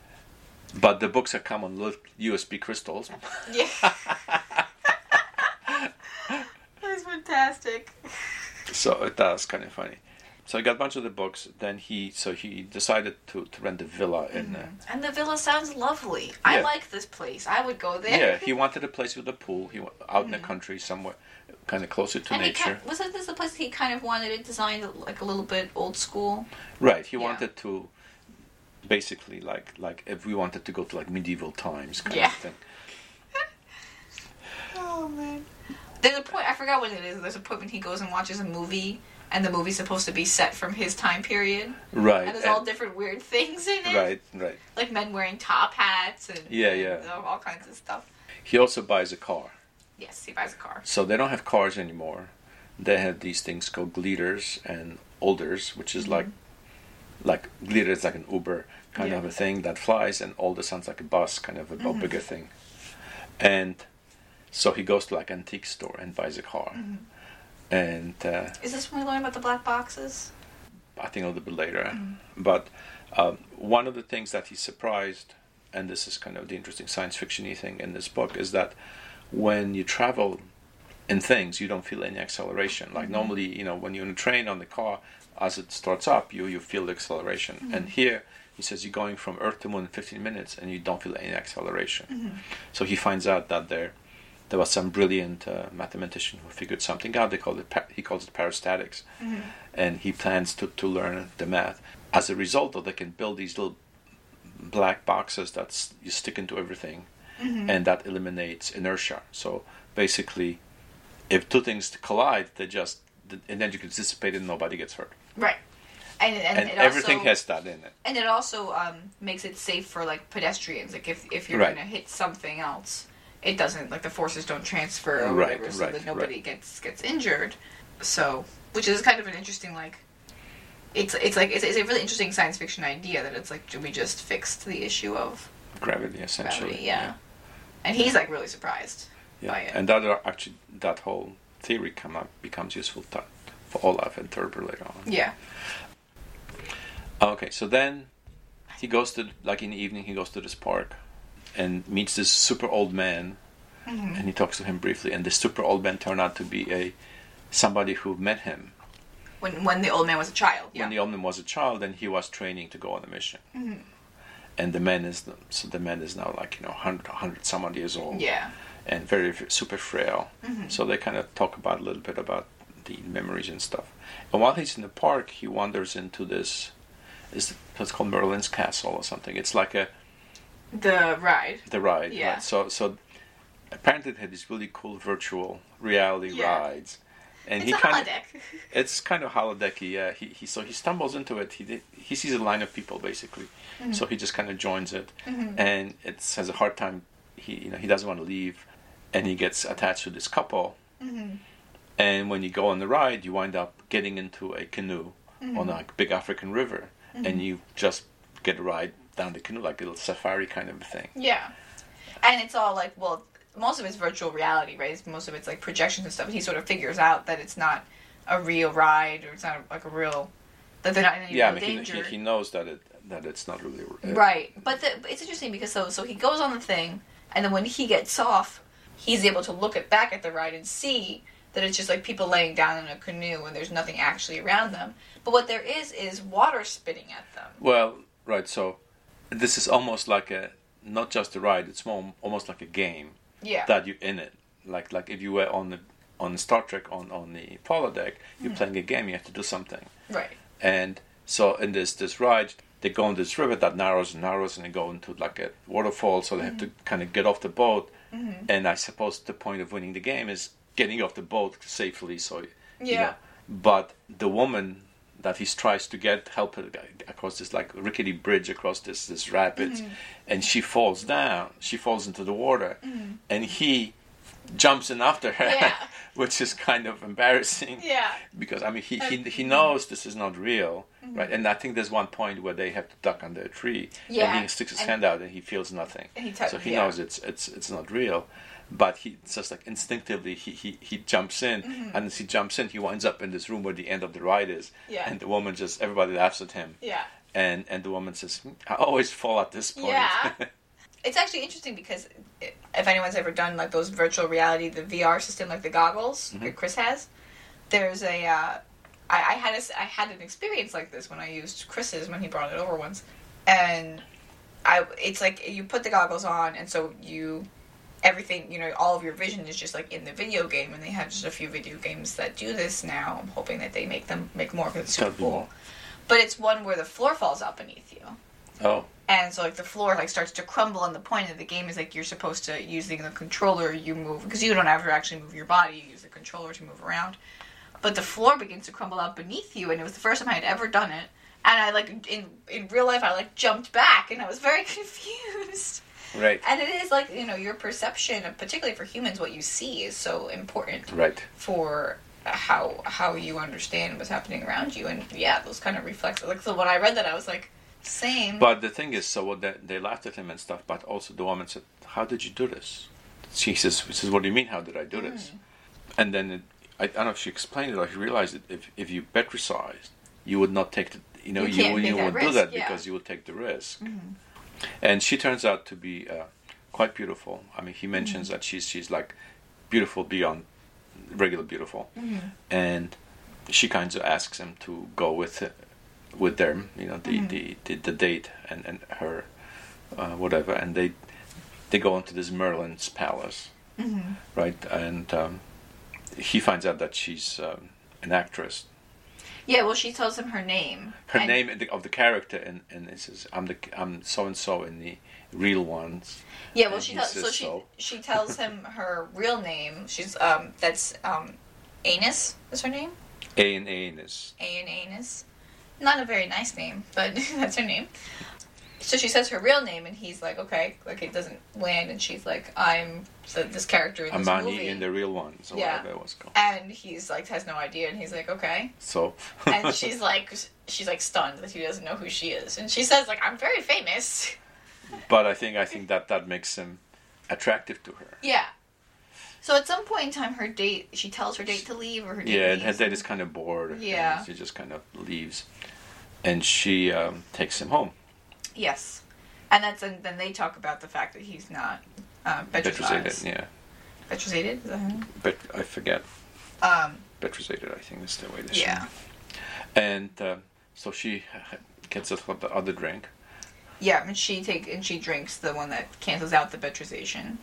B: But the books are come on little U S B crystals.
A: Yeah. That's fantastic.
B: So that was kind of funny. So he got a bunch of the books. Then he, so he decided to, to rent a villa in.
A: Mm-hmm.
B: Uh,
A: And the villa sounds lovely. I
B: Yeah.
A: like this place. I would go there.
B: yeah, he wanted a place with a pool. He wa- out in the country somewhere, kind of closer to
A: And he
B: nature.
A: kind, wasn't this the place he kind of wanted it designed like a little bit old school?
B: Right. He
A: Yeah.
B: wanted to, basically like like if we wanted to go to like medieval times kind
A: Yeah.
B: of thing.
A: Oh man. There's a point, I forgot what it is. There's a point when he goes and watches a movie, and the movie's supposed to be set from his time period.
B: Right.
A: And there's
B: and-
A: all different weird things in it.
B: right. Right.
A: Like men wearing top hats and
B: Yeah,
A: and
B: yeah.
A: all kinds of stuff.
B: He also buys a car.
A: Yes, he buys a car.
B: So they don't have cars anymore. They have these things called gleaters and olders, which is
A: Mm-hmm.
B: like like glitter is like an Uber kind
A: Yeah.
B: of a thing that flies, and older sounds like a bus, kind of a,
A: Mm-hmm.
B: a bigger thing. And so he goes to like antique store and buys a car.
A: Mm-hmm.
B: And uh,
A: Is this when we learn about the black boxes?
B: I think a little bit later.
A: Mm-hmm.
B: But um, one of the things that he's surprised, and this is kind of the interesting science fiction-y thing in this book, is that when you travel in things, you don't feel any acceleration. Like mm-hmm. normally, you know, when you're in a train on the car, as it starts up, you you feel the acceleration. Mm-hmm. And here, he says you're going from Earth to Moon in fifteen minutes, and you don't feel any acceleration. Mm-hmm. So he finds out that there, there was some brilliant uh, mathematician who figured something out. They called it he calls it parastatics, mm-hmm. and he plans to, to learn the math. As a result, of they can build these little black boxes that you stick into everything, mm-hmm. and that eliminates inertia. So basically, if two things collide, they just and then you can dissipate it and nobody gets hurt.
A: Right. And, and,
B: and
A: it
B: everything
A: also,
B: has that in it.
A: And it also um, makes it safe for like pedestrians. Like if, if you're
B: right.
A: going to hit something else, it doesn't, like the forces don't transfer or
B: right,
A: whatever, so
B: right,
A: that nobody
B: right.
A: gets gets injured. So, which is kind of an interesting like, it's it's like it's, it's a really interesting science fiction idea that it's like, do we just fixed the issue of
B: gravity essentially?
A: Gravity, yeah. yeah. And he's like really surprised
B: yeah.
A: by it.
B: And that are actually that whole theory come up becomes useful to, for Olaf and Thurber later on.
A: Yeah.
B: Okay, so then he goes to, like in the evening, he goes to this park and meets this super old man, mm-hmm. and he talks to him briefly, and this super old man turned out to be a somebody who met him.
A: When when the old man was a child, yeah.
B: When the old man was a child, and he was training to go on a mission. Mm-hmm. And the man is, so the man is now like, you know, one hundred, one hundred some odd years old.
A: Yeah. And
B: very, super frail. Mm-hmm. So they kind of talk about a little bit about the memories and stuff. And while he's in the park, he wanders into this, is it's called Merlin's Castle or something. It's like a
A: the ride.
B: The ride.
A: Yeah.
B: Right? So so apparently they had these really cool virtual reality
A: yeah.
B: rides. And
A: it's
B: he
A: a
B: kind
A: holodeck.
B: of, it's kind of holodecky, yeah. He he so he stumbles into it. He did, he sees a line of people basically, mm-hmm. so he just kind of joins it, mm-hmm. and it has a hard time. He you know he doesn't want to leave, and he gets attached to this couple. Mm-hmm. And when you go on the ride, you wind up getting into a canoe mm-hmm. on a big African river, mm-hmm. and you just get a ride down the canoe like a little safari kind of a thing.
A: Yeah, and it's all like well. Most of it's virtual reality, right? Most of it's like projections and stuff. And he sort of figures out that it's not a real ride, or it's not like a real that they're not in any
B: yeah,
A: real
B: I mean,
A: danger.
B: He, he, he knows that it that it's not really uh,
A: right. But the, it's interesting because so so he goes on the thing, and then when he gets off, he's able to look at back at the ride and see that it's just like people laying down in a canoe and there's nothing actually around them. But what there is is water spitting at them.
B: Well, right. So this is almost like a not just a ride; it's more almost like a game.
A: Yeah.
B: That you're in it, like like if you were on the on Star Trek on, on the holodeck, you're mm-hmm. playing a game. You have to do something.
A: Right.
B: And so in this this ride, they go on this river that narrows and narrows, and they go into like a waterfall. So they mm-hmm. have to kind of get off the boat. Mm-hmm. And I suppose the point of winning the game is getting off the boat safely. So
A: yeah.
B: You know, but the woman that he tries to get help her across this like rickety bridge across this this rapids, mm-hmm. and she falls down. She falls into the water, mm-hmm. and he jumps in after her,
A: yeah.
B: which is kind of embarrassing.
A: Yeah,
B: because I mean he he, he knows this is not real, mm-hmm. right? And I think there's one point where they have to duck under a tree,
A: yeah.
B: and he sticks his and hand out and he feels nothing.
A: He t-
B: so he
A: yeah.
B: knows it's it's it's not real. But he just like instinctively he, he, he jumps in, mm-hmm. and as he jumps in, he winds up in this room where the end of the ride is.
A: Yeah.
B: And the woman just everybody laughs at him.
A: Yeah.
B: And and the woman says, "I always fall at this point."
A: Yeah. It's actually interesting because if anyone's ever done like those virtual reality, the V R system, like the goggles mm-hmm. that Chris has, there's a. Uh, I, I had a, I had an experience like this when I used Chris's when he brought it over once, and I it's like you put the goggles on, and so you. Everything, you know, all of your vision is just like in the video game, and they have just a few video games that do this now. I'm hoping that they make them make more because it's super cool. But it's one where the floor falls out beneath you.
B: Oh.
A: And so like the floor like starts to crumble, and the point of the game is like you're supposed to using the controller you move because you don't ever actually move your body. You use the controller to move around, but the floor begins to crumble out beneath you, and it was the first time I had ever done it. And I like in in real life I like jumped back, and I was very confused.
B: Right.
A: And it is like, you know, your perception, particularly for humans, what you see is so important.
B: Right. For
A: how how you understand what's happening around you. And yeah, those kind of reflects. Like, so when I read that, I was like, same.
B: But the thing is, so what they, they laughed at him and stuff, but also the woman said, how did you do this? She says, she says what do you mean, how did I do mm. this? And then, it, I, I don't know if she explained it or she realized that if, if you battery-sized, you would not take the, you know, you, you, you would
A: risk,
B: do that
A: yeah.
B: because you would take the risk.
A: Mm-hmm.
B: And she turns out to be uh, quite beautiful. I mean, he mentions mm-hmm. that she's she's like beautiful beyond regular beautiful,
A: Mm-hmm.
B: and she kind of asks him to go with uh, with them, you know, the
A: Mm-hmm.
B: the, the, the date and and her uh, whatever, and they they go into this Merlin's palace,
A: Mm-hmm.
B: right? And um, he finds out that she's um, an actress.
A: Yeah, well, she tells him her name.
B: Her
A: and,
B: name of the, of the character, and and it says, "I'm the I'm so and so in the real ones."
A: Yeah, well,
B: and
A: she
B: he
A: tells so
B: says
A: she
B: so.
A: she tells him her real name. She's um that's um Anus is her name.
B: A and A is
A: An Anus. Not a very nice name, but that's her name. So she says her real name, and he's like, okay, like it doesn't land, and she's like, I'm the, this character in this
B: Amani
A: movie.
B: in the real ones, or
A: Yeah.
B: whatever it was called.
A: And he's like has no idea, and he's like, okay.
B: So,
A: And she's like, she's like stunned that he doesn't know who she is, and she says like, I'm very famous.
B: but I think I think that that makes him attractive to her.
A: Yeah. So at some point in time, her date, she tells her date to leave, or her date
B: Yeah, and
A: leaves.
B: her date is kind of bored.
A: Yeah.
B: and she just kind of leaves, and she um, takes him home.
A: Yes. And that's and then they talk about the fact that he's not uh,
B: Betrozated,
A: Betrozated.
B: yeah.
A: Betrozated? Is that him?
B: But I forget.
A: Um,
B: Betrozated, I think is the way they
A: yeah.
B: say it. And um, so she gets us the other drink.
A: Yeah, and she take and she drinks the one that cancels out the Betrozation.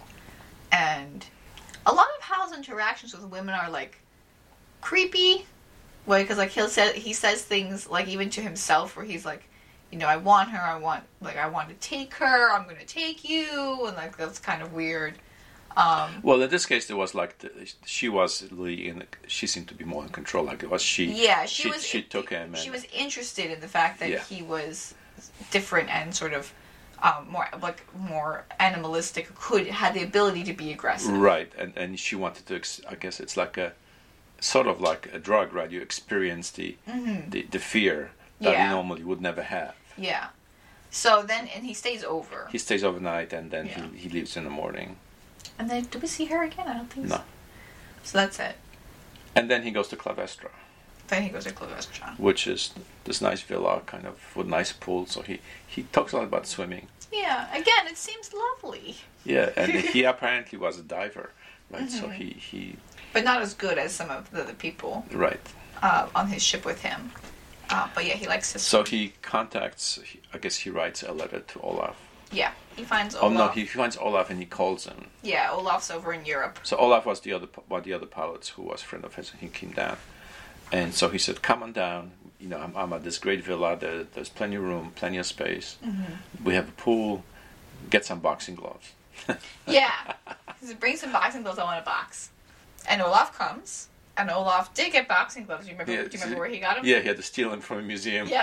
A: And a lot of Hal's interactions with women are like creepy. Like, because like he'll say he says things like even to himself where he's like, you know, I want her, I want like I want to take her, I'm gonna take you, and like that's kind of weird. Um,
B: Well, in this case, there was like the, she was really in. The, she seemed to be more in control. Like it was she.
A: yeah, she,
B: she
A: was.
B: She took him.
A: She
B: and,
A: was interested in the fact that
B: Yeah.
A: he was different and sort of um, more like more animalistic. Could had the ability to be aggressive.
B: Right, and and she wanted to. ex- I guess it's like a sort of like a drug, right? You experience the
A: Mm-hmm.
B: the, the fear that
A: Yeah.
B: you normally would never have.
A: Yeah. So then, and he stays over.
B: He stays overnight, and then
A: Yeah.
B: he he leaves in the morning.
A: And then, do we see her again? I don't think so.
B: No.
A: So that's it.
B: And then he goes to Clavestra,
A: Then he goes to Clavestra.
B: which is this nice villa, kind of with nice pool. So he he talks a lot about swimming.
A: Yeah. Again, it seems lovely,
B: Yeah, and he apparently was a diver, right? So
A: Mhm.
B: he he
A: but not as good as some of the, the people
B: right.
A: uh, on his ship with him. Uh, but yeah, he likes to.
B: So he contacts. he- I guess he writes a letter to Olaf.
A: Yeah, he finds
B: Oh
A: Olaf.
B: no, he finds Olaf and he calls him.
A: Yeah, Olaf's over in Europe.
B: So Olaf was the other one of the other pilots who was a friend of his, and he came down. And so he said, "Come on down. You know, I'm, I'm at this great villa. There, there's plenty of room, plenty of space.
A: Mm-hmm.
B: We have a pool. Get some boxing gloves."
A: Yeah. He said, bring some boxing gloves, I want a box. And Olaf comes. And Olaf did get boxing gloves. Do you remember,
B: Yeah,
A: do you remember where he got them?
B: Yeah, he had to steal them from a museum.
A: Yeah.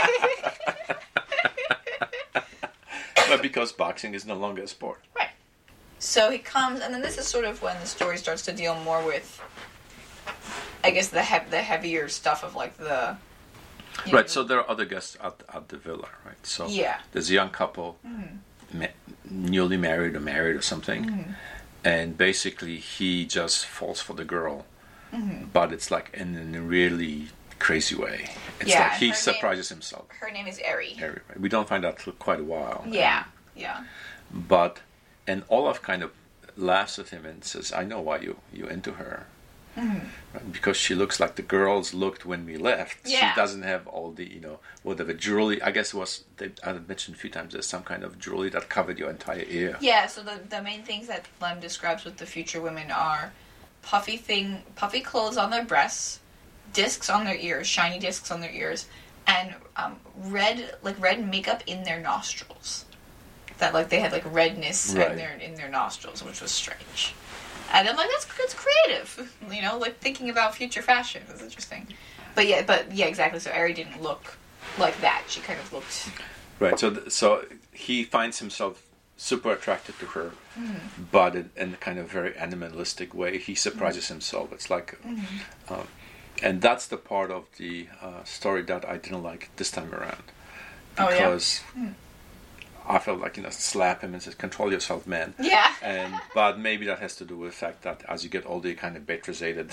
B: But because boxing is no longer a sport.
A: Right. So he comes, and then this is sort of when the story starts to deal more with, I guess, the he- the heavier stuff of like the. you
B: Right,
A: know-
B: so there are other guests at, at the villa, right? So
A: Yeah.
B: there's a young couple,
A: Mm-hmm.
B: ma- newly married or married or something,
A: Mm-hmm.
B: and basically he just falls for the girl,
A: Mm-hmm.
B: but it's like in, in a really crazy way. It's
A: Yeah,
B: like he
A: her name-
B: surprises himself.
A: Her name is Eri.
B: Every- We don't find out till quite a while.
A: Yeah. Yeah.
B: But, and Olaf kind of laughs at him and says, "I know why you, you into her.
A: Mm-hmm.
B: Right? Because she looks like the girls looked when we left.
A: Yeah.
B: She doesn't have all the, you know, whatever jewelry. I guess it was, they, I mentioned a few times, there's some kind of jewelry that covered your entire ear.
A: Yeah, so the, the main things that Lem describes with the future women are puffy thing, puffy clothes on their breasts, discs on their ears, shiny discs on their ears, and um, red like red makeup in their nostrils. That like they had like redness
B: Right.
A: in their in their nostrils, which was strange. And I'm like, that's that's creative, you know, like thinking about future fashion is interesting. But yeah, but yeah, exactly. So Eri didn't look like that. She kind of looked.
B: Right, so th- so he finds himself super attracted to her,
A: Mm-hmm.
B: but in, in a kind of very animalistic way. He surprises himself. It's like,
A: Mm-hmm.
B: um, and that's the part of the uh, story that I didn't like this time around.
A: Oh, yeah?
B: Because I felt like, you know, slap him and says, "Control yourself, man."
A: Yeah.
B: And but maybe that has to do with the fact that as you get older, you kind of betrozated.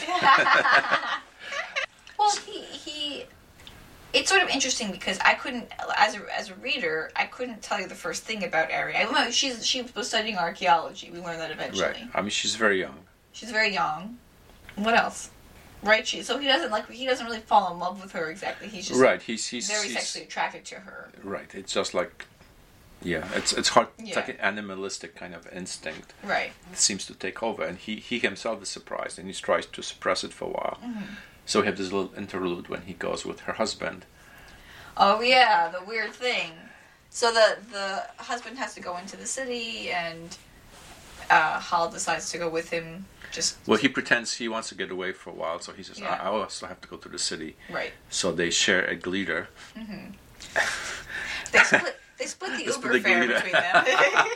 A: Well, he he. It's sort of interesting because I couldn't, as a as a reader, I couldn't tell you the first thing about Eri. I know she's she was studying archaeology. We learned that eventually.
B: Right. I mean, she's very young.
A: She's very young. What else? Right, she, so he doesn't like he doesn't really fall in love with her exactly. He's just
B: right. He's he's
A: very
B: he's,
A: sexually attracted to her.
B: Right. It's just like, yeah. It's it's hard.
A: Yeah.
B: It's like an animalistic kind of instinct.
A: Right.
B: That seems to take over, and he he himself is surprised, and he tries to suppress it for a while.
A: Mm-hmm.
B: So we have this little interlude when he goes with her husband.
A: Oh yeah, the weird thing. So the the husband has to go into the city, and uh, Hal decides to go with him. Just
B: well, he pretends he wants to get away for a while, so he says,
A: Yeah.
B: I, I also have to go to the city.
A: Right.
B: So they share a glider.
A: Mm-hmm. They split. They split the
B: They
A: Uber
B: split the
A: fare
B: glider.
A: between them.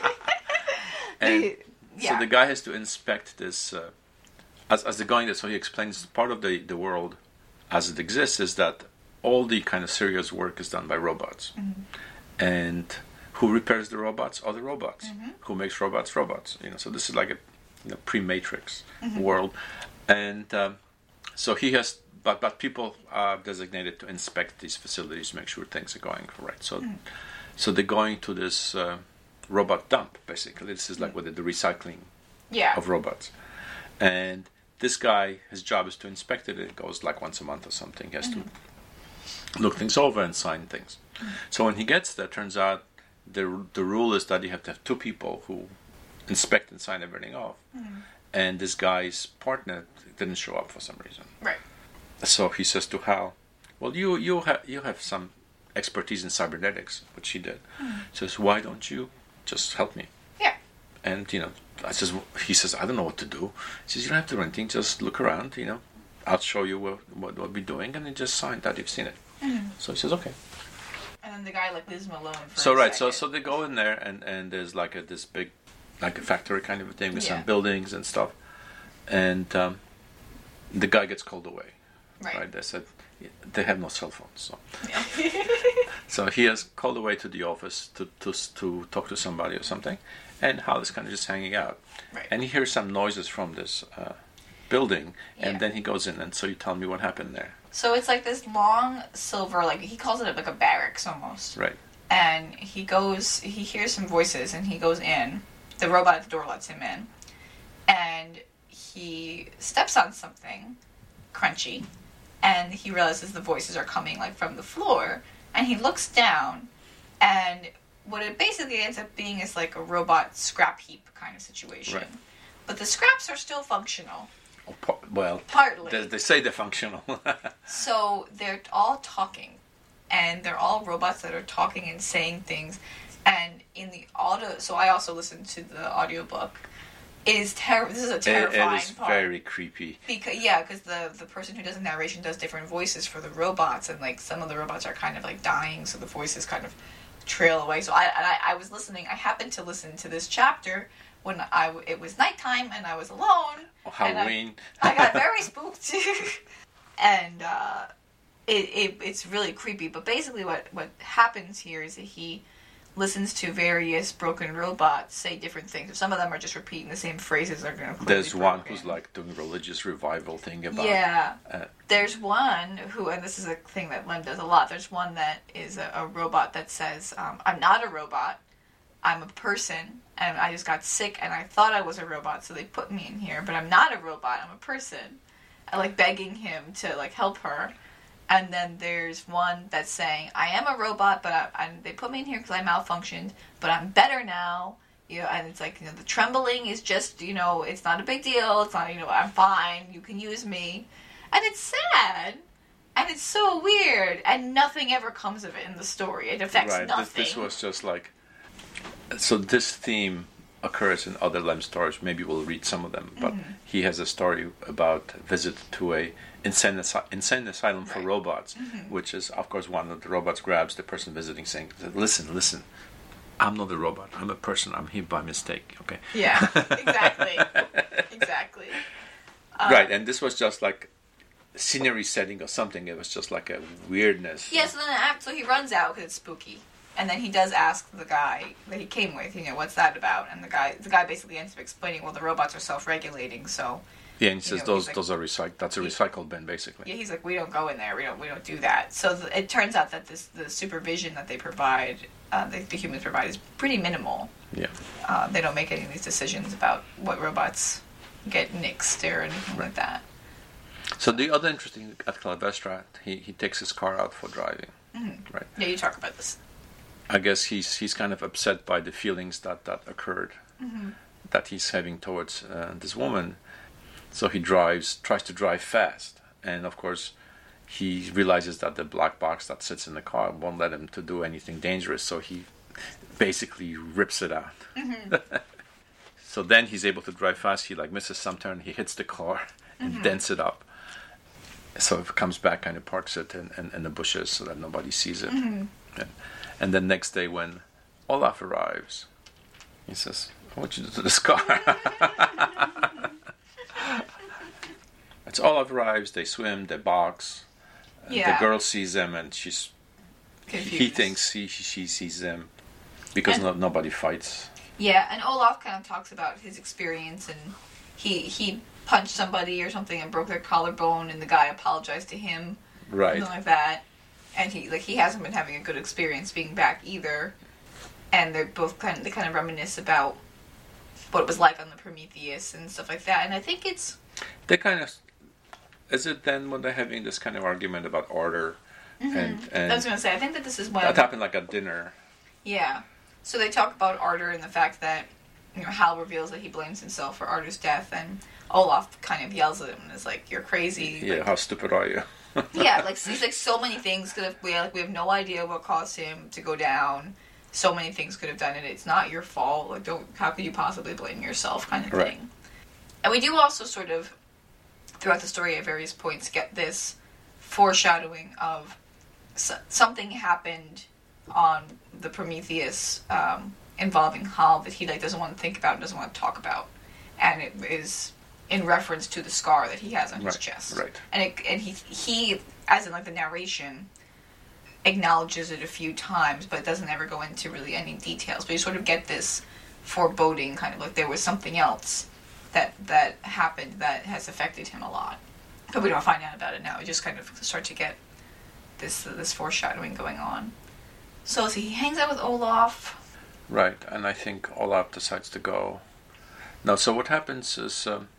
B: And
A: yeah.
B: so the guy has to inspect this, uh, as, as they're going there, so he explains part of the, the world as it exists is that all the kind of serious work is done by robots.
A: Mm-hmm.
B: And who repairs the robots? Other robots.
A: Mm-hmm.
B: Who makes robots? Robots. You know, so this is like a you know, pre-Matrix
A: Mm-hmm.
B: world. And um, so he has, but, but people are designated to inspect these facilities, make sure things are going right. So,
A: Mm-hmm.
B: so they're going to this uh, robot dump, basically. This is like what the recycling
A: Yeah.
B: of robots. And this guy, his job is to inspect it. It goes like once a month or something. He has
A: Mm-hmm.
B: to look things over and sign things. Mm-hmm. So when he gets there, turns out the the rule is that you have to have two people who inspect and sign everything off.
A: Mm-hmm.
B: And this guy's partner didn't show up for some reason.
A: Right.
B: So he says to Hal, "Well, you you have you have some expertise in cybernetics," which he did. Mm-hmm. Says, "Why don't you just help me?"
A: Yeah.
B: And you know, I says he says, "I don't know what to do." He says, "You don't have to do anything. Just look around. You know, I'll show you what what, what we're doing, and then just sign that you've seen it."
A: Mm-hmm.
B: So he says, "Okay."
A: And then the guy like leaves him alone for
B: So
A: a
B: right, so
A: second.
B: so they go in there, and and there's like a this big, like a factory kind of a thing with
A: Yeah.
B: some buildings and stuff, and um, the guy gets called away.
A: Right.
B: Right? They said they have no cell phones, so
A: Yeah.
B: so he has called away to the office to to to talk to somebody or something, and Hal is kind of just hanging out,
A: Right.
B: and he hears some noises from this uh, building, and
A: Yeah.
B: then he goes in, and so you tell me what happened there,
A: So it's like this long silver, like he calls it like a barracks almost.
B: right?
A: And he goes, he hears some voices, and he goes in. The robot at the door lets him in, and he steps on something crunchy, and he realizes the voices are coming like from the floor, and he looks down, and what it basically ends up being is like a robot scrap heap kind of situation.
B: Right.
A: But the scraps are still functional,
B: Oh, pa- Well,
A: partly.
B: they, they say they're functional.
A: So they're all talking, and they're all robots that are talking and saying things. And in the audio, so I also listened to the audiobook. It is terrible. This is a
B: It-
A: terrifying
B: it is
A: part.
B: very creepy.
A: Because yeah, because the the person who does the narration does different voices for the robots, and like some of the robots are kind of like dying, so the voices kind of trail away. So I and I, I was listening. I happened to listen to this chapter when I w- it was nighttime and I was alone.
B: Halloween.
A: I, I got very spooked, and uh, it, it it's really creepy. But basically, what what happens here is that he listens to various broken robots say different things. Some of them are just repeating the same phrases. They're going to.
B: There's one who's like doing religious revival thing about.
A: Yeah.
B: Uh,
A: There's one who, and this is a thing that Lem does a lot. There's one that is a, a robot that says, um, "I'm not a robot. I'm a person, and I just got sick, and I thought I was a robot, so they put me in here. But I'm not a robot. I'm a person." And like begging him to like help her. And then there's one that's saying, "I am a robot, but I, I, they put me in here because I malfunctioned, but I'm better now." You know, and it's like, you know, the trembling is just, you know, it's not a big deal. It's not, you know, I'm fine. You can use me. And it's sad. And it's so weird. And nothing ever comes of it in the story. It affects
B: right.
A: nothing.
B: This, this was just like. So this theme occurs in other Lem stories. Maybe we'll read some of them. But
A: Mm-hmm.
B: he has a story about a visit to a insane, asi- insane asylum for
A: Right.
B: robots,
A: Mm-hmm.
B: which is, of course, one of the robots grabs the person visiting, saying, "Listen, listen. I'm not a robot. I'm a person. I'm here by mistake." Okay.
A: Yeah, exactly. exactly. Uh,
B: Right, and this was just like scenery setting or something. It was just like a weirdness.
A: Yeah, so then act- so he runs out because it's spooky, and then he does ask the guy that he came with, you know, what's that about? And the guy, the guy basically ends up explaining, well, the robots are self-regulating, so
B: Yeah, and he
A: You
B: says
A: know,
B: those
A: he's like-
B: those are recycled. That's a
A: he-
B: recycled bin, basically.
A: yeah, he's like, we don't go in there, we don't, we don't do that. So th- it turns out that this the supervision that they provide, uh, the, the humans provide, is pretty minimal.
B: Yeah.
A: Uh, they don't make any of these decisions about what robots get nixed or anything like that.
B: So the other interesting at Clavestra, he he takes his car out for driving.
A: Mm-hmm.
B: Right.
A: Yeah, you talk about this.
B: I guess he's he's kind of upset by the feelings that that occurred,
A: Mm-hmm.
B: that he's having towards uh, this woman. So he drives, tries to drive fast, and of course, he realizes that the black box that sits in the car won't let him to do anything dangerous. So he basically rips it out.
A: Mm-hmm.
B: So then he's able to drive fast. He like misses some turn. He hits the car and
A: Mm-hmm.
B: dents it up. So if it comes back, kind of parks it in, in, in the bushes so that nobody sees it.
A: Mm-hmm.
B: And, and then next day when Olaf arrives, he says, "What you do to this car?" It's Olaf arrives. They swim. They box. Uh,
A: Yeah.
B: The girl sees them, and she's
A: Confused.
B: he thinks he she, she sees them because
A: And-
B: no, nobody fights.
A: Yeah, and Olaf kind of talks about his experience, and he he punched somebody or something and broke their collarbone, and the guy apologized to him,
B: Right.
A: something like that. And he like he hasn't been having a good experience being back either. And they're both kind of they kind of reminisce about what it was like on the Prometheus and stuff like that. And I think it's
B: They kind of. Is it then when they're having this kind of argument about order? And, and
A: I was gonna say I think that this is when
B: that happened like at dinner.
A: yeah. So they talk about Arter and the fact that you know Hal reveals that he blames himself for Arter's death, and Olaf kind of yells at him and is like, "You're crazy."
B: Yeah,
A: Like,
B: how stupid are you?
A: yeah, like he's like so many things could have we like we have no idea what caused him to go down. So many things could have done it. It's not your fault. Like don't how could you possibly blame yourself kind of
B: Right.
A: thing. And we do also sort of throughout the story at various points get this foreshadowing of s- something happened on the Prometheus um, involving Hal that he like doesn't want to think about and doesn't want to talk about, and it is in reference to the scar that he has on his
B: Right,
A: chest.
B: right.
A: And it, and he he as in like the narration acknowledges it a few times, but doesn't ever go into really any details. But you sort of get this foreboding, kind of like there was something else that that happened that has affected him a lot. But we don't find out about it now. We just kind of start to get this this foreshadowing going on. So, so he hangs out with Olaf.
B: Right, and I think Olaf decides to go. No, so what happens is um,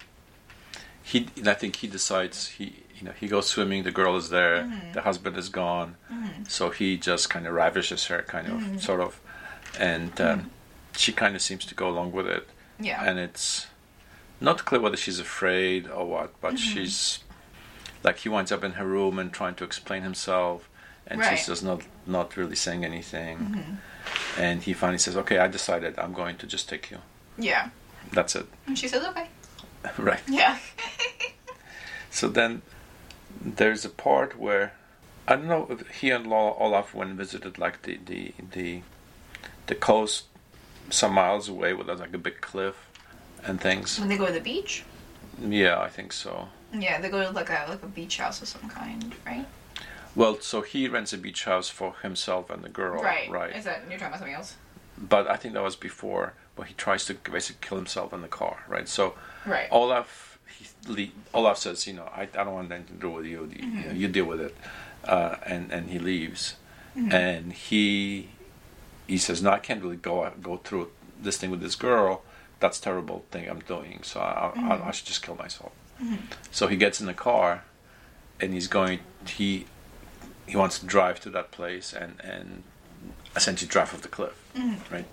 B: he. I think he decides he. You know, he goes swimming. The girl is there.
A: Mm-hmm.
B: The husband is gone.
A: Mm-hmm.
B: So he just kind of ravishes her, kind of,
A: Mm-hmm.
B: sort of, and um, she kind of seems to go along with it.
A: Yeah.
B: And it's not clear whether she's afraid or what, but
A: Mm-hmm.
B: she's like he winds up in her room and trying to explain himself, and
A: Right.
B: she's just not not really saying anything.
A: Mm-hmm.
B: And he finally says, "Okay, I decided. I'm going to just take you.
A: Yeah.
B: That's it."
A: And she says, okay.
B: Right.
A: Yeah.
B: So then there's a part where I don't know if he and Lo- Olaf went and visited like the the the the coast some miles away where there's like a big cliff and things.
A: When they go to the beach?
B: Yeah, I think so.
A: Yeah, they go to like a like a beach house of some kind, right?
B: Well, so he rents a beach house for himself and the girl.
A: Right.
B: Right.
A: Is that you're talking about something else?
B: But I think that was before where he tries to basically kill himself in the car. Right. So
A: Right.
B: Olaf. He, le- Olaf says, you know, I, I don't want anything to do with you. You, you, know, you deal with it, uh, and and he leaves,
A: Mm-hmm.
B: and he he says, no, I can't really go go through this thing with this girl. That's a terrible thing I'm doing. So I, I, I, I should just kill myself.
A: Mm-hmm.
B: So he gets in the car, and he's going. He he wants to drive to that place and and essentially drive off the cliff,
A: Mm-hmm.
B: right?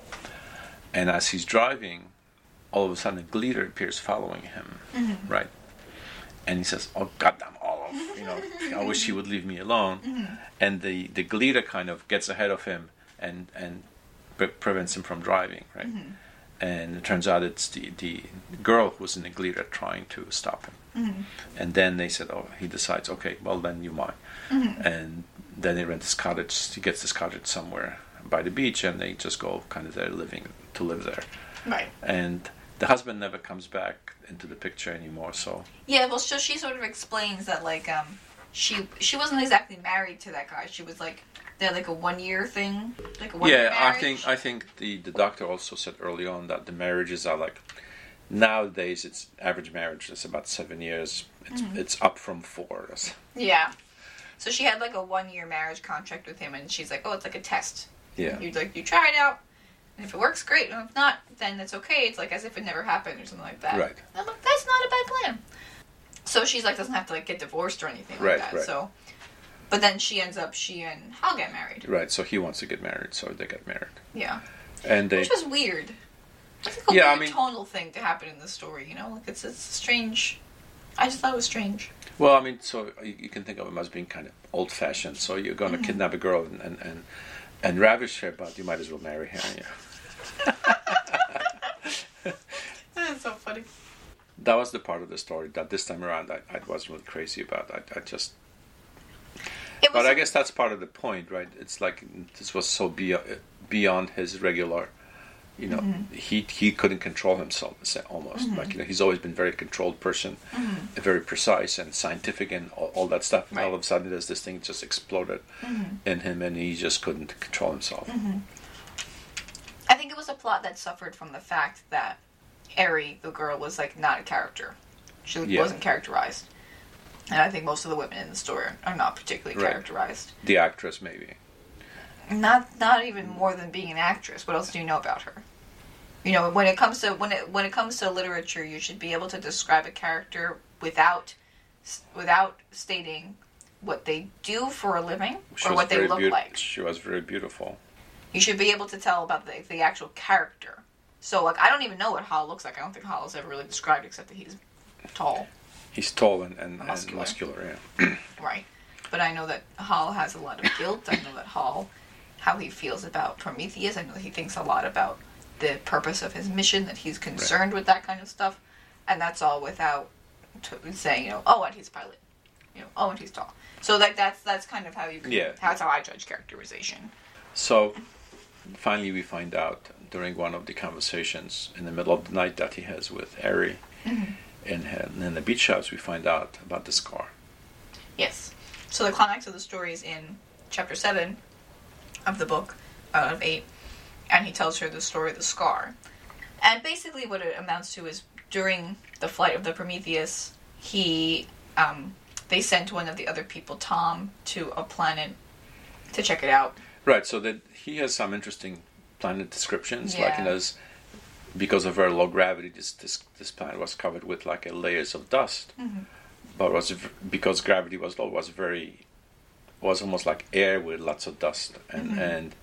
B: And as he's driving, all of a sudden a Gleader appears following him,
A: Mm-hmm.
B: right? And he says, "Oh goddamn Olaf, you know, I wish he would leave me alone."
A: Mm-hmm.
B: And the the Gleader kind of gets ahead of him and and pre- prevents him from driving, right?
A: Mm-hmm.
B: And it turns out it's the the girl who's in the Gleader trying to stop him.
A: Mm-hmm.
B: And then they said, "Oh," he decides, "Okay, well then you might."
A: Mm-hmm.
B: And then they rent this cottage. He gets this cottage somewhere by the beach, and they just go kind of there living to live there.
A: Right.
B: And the husband never comes back into the picture anymore. So
A: Yeah, well, so she sort of explains that like um she she wasn't exactly married to that guy. She was like they had like a one year thing, like a one year
B: yeah,
A: marriage.
B: I think I think the the doctor also said early on that the marriages are like nowadays it's average marriage is about seven years. It's
A: Mm-hmm.
B: it's up from four.
A: Yeah. So she had like a one year marriage contract with him, and she's like, oh, it's like a test.
B: Yeah.
A: You like you try it out, and if it works, great. And if not, then it's okay. It's like as if it never happened or something like that.
B: Right.
A: And I'm like, that's not a bad plan. So she's like doesn't have to like get divorced or anything like
B: Right,
A: that.
B: right.
A: So, but then she ends up she and Hal get married.
B: Right. So he wants to get married, so they get married.
A: Yeah.
B: And they.
A: Which was weird. It's like a
B: Yeah,
A: weird
B: I mean-
A: tonal thing to happen in the story. You know, like it's it's strange. I just thought it was strange.
B: Well, I mean, so you, you can think of him as being kind of old-fashioned. So you're going to
A: Mm-hmm.
B: kidnap a girl and, and, and, and ravish her, but you might as well marry her. Yeah.
A: That's so funny.
B: That was the part of the story that this time around I, I wasn't really crazy about. I, I just,
A: It was
B: but I guess that's part of the point, right? It's like this was so beyond, beyond his regular, you know,
A: Mm-hmm.
B: he he couldn't control himself almost. Like you know, he's always been a very controlled person,
A: Mm-hmm.
B: very precise and scientific and all, all that stuff. And
A: Right.
B: all of a sudden, there's this thing just exploded
A: Mm-hmm.
B: in him, and he just couldn't control himself.
A: I think it was a plot that suffered from the fact that Eri, the girl, was like not a character. She
B: Yeah.
A: wasn't characterized. And I think most of the women in the story are not particularly
B: Right.
A: characterized.
B: The actress, maybe.
A: Not not even more than being an actress. What else do you know about her? You know, when it comes to when it when it comes to literature, you should be able to describe a character without without stating what they do for a living
B: She
A: or
B: was
A: what they
B: very
A: look
B: beaut-
A: like.
B: She was very beautiful.
A: You should be able to tell about the the actual character. So, like, I don't even know what Hal looks like. I don't think Hal is ever really described except that he's tall,
B: He's tall and, and, and
A: Muscular.
B: muscular. Yeah.
A: right? But I know that Hal has a lot of guilt. I know that Hal, how he feels about Prometheus. I know that he thinks a lot about the purpose of his mission, that he's concerned with that kind of stuff. And that's all without t- saying, you know, oh, and he's a pilot. You know, oh, and he's tall. So, like, that's that's kind of how you can,
B: Yeah.
A: that's how I judge characterization.
B: So finally, we find out during one of the conversations in the middle of the night that he has with Eri,
A: Mm-hmm.
B: and in the beach house, we find out about the scar.
A: Yes. So the climax of the story is in chapter seven of the book, uh, of eight, and he tells her the story of the scar. And basically what it amounts to is during the flight of the Prometheus, he, um, they sent one of the other people, Tom, to a planet to check it out.
B: Right. So that he has some interesting planet descriptions, like
A: Yeah.
B: you know, as- because of very low gravity, this this this planet was covered with like a layers of dust.
A: Mm-hmm.
B: But was v- because gravity was low, was very was almost like air with lots of dust, and
A: Mm-hmm.
B: and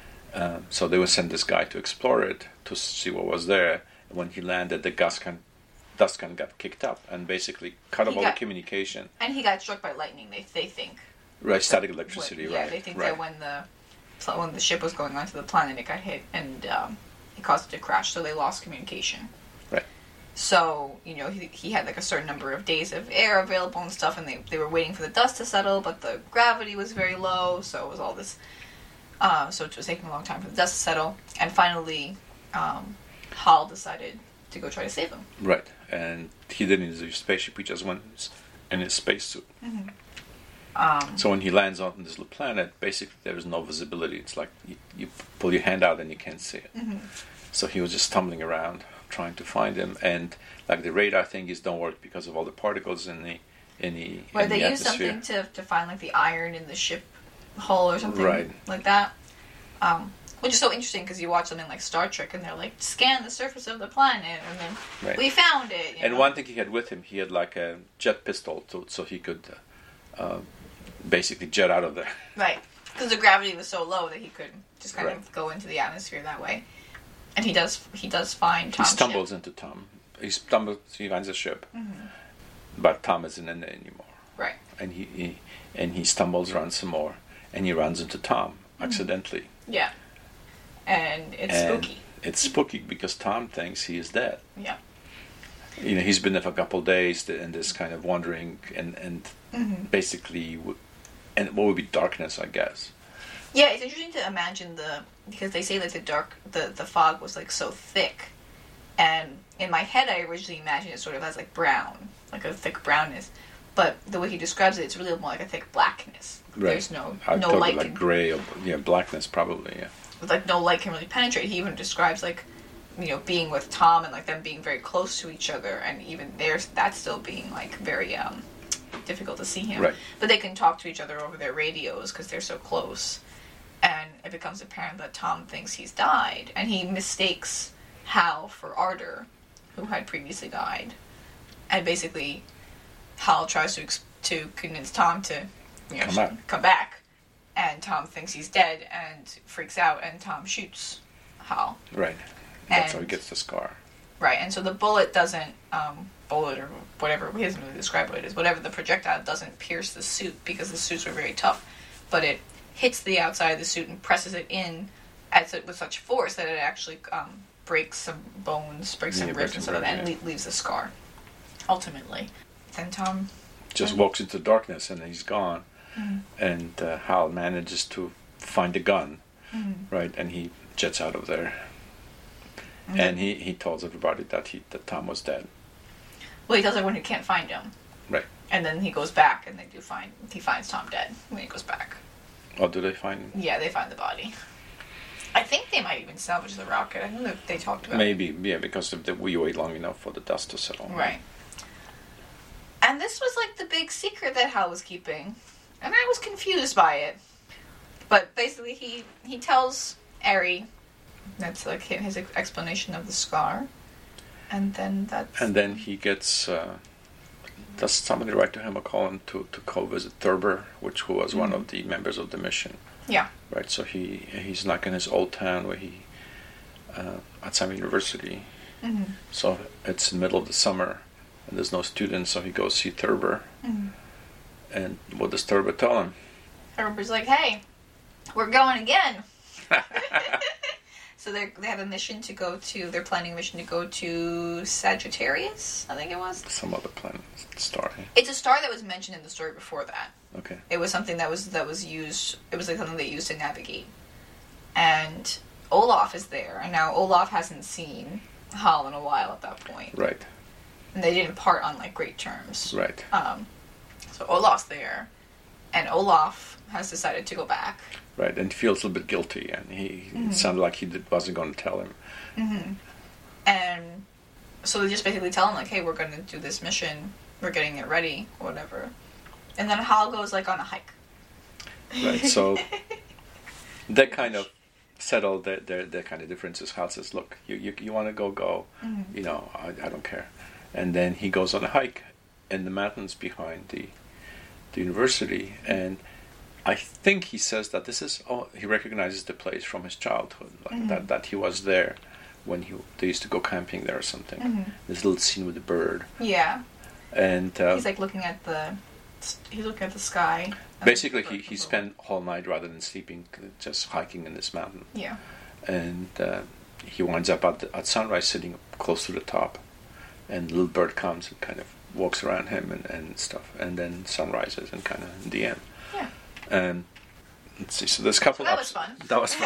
B: um, so they would send this guy to explore it to see what was there. And when he landed, the dust can dust can got kicked up and basically cut
A: He
B: off all
A: got-
B: the communication.
A: And he got struck by lightning, they, they think.
B: Right, static electricity.
A: When- yeah,
B: right,
A: they think
B: right.
A: that when the when the ship was going onto the planet, it got hit and um, it caused it to crash, so they lost communication.
B: Right.
A: So, you know, he, he had like a certain number of days of air available and stuff, and they, they were waiting for the dust to settle, but the gravity was very low, so it was all this. Uh, so it was taking a long time for the dust to settle, and finally, um, Hal decided to go try to save him.
B: Right, and he didn't use his spaceship. He just went in his spacesuit.
A: Um,
B: So when he lands on this little planet, basically there is no visibility. It's like you, you pull your hand out and you can't see it.
A: Mm-hmm.
B: So he was just stumbling around trying to find him, and like the radar thingies don't work because of all the particles in the in the,
A: where
B: in
A: they
B: the
A: used
B: atmosphere.
A: something to, to find like the iron in the ship hull or something
B: Right.
A: like that. Um, which is so interesting because you watch something like Star Trek and they're like, scan the surface of the planet, and then
B: Right.
A: we found it. You
B: And
A: know?
B: one thing he had with him, he had like a jet pistol, to, so he could uh, uh, basically jet out of there.
A: Right. Because the gravity was so low that he could just kind
B: Right.
A: of go into the atmosphere that way. And he does he does find
B: He
A: Tom's
B: stumbles
A: ship.
B: into Tom. He stumbles. He finds a ship,
A: Mm-hmm.
B: but Tom isn't in there anymore.
A: Right.
B: And he, he and he stumbles around some more, and he runs into Tom
A: Mm-hmm.
B: accidentally.
A: Yeah. And it's
B: And
A: spooky.
B: It's spooky because Tom thinks he is dead.
A: Yeah.
B: You know, he's been there for a couple of days and this kind of wandering and and
A: Mm-hmm.
B: basically, w- and what would be darkness, I guess.
A: Yeah, it's interesting to imagine the because they say that the dark the, the fog was like so thick, and in my head I originally imagined it sort of as like brown, like a thick brownness, but the way he describes it, it's really more like a thick blackness.
B: Right.
A: There's no
B: I
A: no
B: thought
A: light
B: like
A: can,
B: gray or yeah, blackness probably. Yeah.
A: like no light can really penetrate. He even describes like you know being with Tom and like them being very close to each other, and even there's that still being like very um difficult to see him.
B: Right.
A: But they can talk to each other over their radios because they're so close. And it becomes apparent that Tom thinks he's died, and he mistakes Hal for Ardor, who had previously died. And basically, Hal tries to ex- to convince Tom to, you know,
B: Come back.
A: come back, and Tom thinks he's dead and freaks out, and Tom shoots Hal.
B: Right. That's
A: And-
B: how he gets the scar.
A: Right, and so the bullet doesn't, um, bullet or whatever, he doesn't really describe what it is, whatever the projectile doesn't pierce the suit because the suits were very tough, but it hits the outside of the suit and presses it in at, with such force that it actually um, breaks some bones, breaks some
B: Yeah,
A: ribs
B: breaks
A: and
B: some
A: stuff,
B: ribs,
A: and
B: yeah.
A: le- leaves a scar, ultimately. Then Tom...
B: Just
A: Mhm.
B: walks into darkness and he's gone.
A: Mhm.
B: And uh, Hal manages to find the gun,
A: Mhm.
B: right? And he jets out of there.
A: Mhm.
B: And he, he tells everybody that he that Tom was dead.
A: Well, he tells everyone he can't find him.
B: Right.
A: And then he goes back, and they do find... He finds Tom dead when he goes back.
B: Oh, do they find him?
A: Yeah, they find the body. I think they might even salvage the rocket. I think that they talked about it.
B: Maybe, yeah, because if the, we wait long enough for the dust to settle.
A: Right. And this was like the big secret that Hal was keeping. And I was confused by it. But basically he, he tells Eri, that's like his explanation of the scar. And then that's...
B: And then he gets... Uh, does somebody write to him or call him to, to co-visit Thurber, which who was mm-hmm. one of the members of the mission.
A: Yeah.
B: Right, so he he's like in his old town where he... Uh, at some university.
A: Mm-hmm.
B: So it's in the middle of the summer. And there's no students, so he goes see Thurber.
A: Mm-hmm.
B: And what does Thurber tell him?
A: Thurber's like, hey, we're going again. So they they have a mission to go to, they're planning a mission to go to Sagittarius, I think it was.
B: Some other planet star. Yeah.
A: It's a star that was mentioned in the story before that.
B: Okay.
A: It was something that was that was used, it was like something they used to navigate. And Olaf is there, and now Olaf hasn't seen Hal in a while at that point.
B: Right.
A: And they didn't part on like great terms.
B: Right.
A: Um, so Olaf's there, and Olaf has decided to go back.
B: Right, and he feels a little bit guilty, and he mm-hmm. it sounded like he did, wasn't going to tell him.
A: Mm-hmm. And so they just basically tell him like, "Hey, we're going to do this mission. We're getting it ready, whatever." And then Hal goes like on a hike.
B: Right. So that kind of settled their their, their kind of differences. Hal says, "Look, you you, you want to go, go. Mm-hmm. You know, I, I don't care." And then he goes on a hike in the mountains behind the the university, and I think he says that this is, oh, he recognizes the place from his childhood, like mm-hmm. that, that he was there when he they used to go camping there or something. Mm-hmm. This little scene with the bird.
A: Yeah.
B: And uh,
A: he's like looking at the, he's looking at the sky.
B: Basically, he, he spent whole night rather than sleeping, just hiking in this mountain.
A: Yeah. And
B: uh, he winds up at, the, at sunrise sitting close to the top, and the little bird comes and kind of walks around him and, and stuff, and then sun rises and kind of in the end.
A: Yeah.
B: And let's see. So there's a couple.
A: So that
B: ups.
A: was fun.
B: That was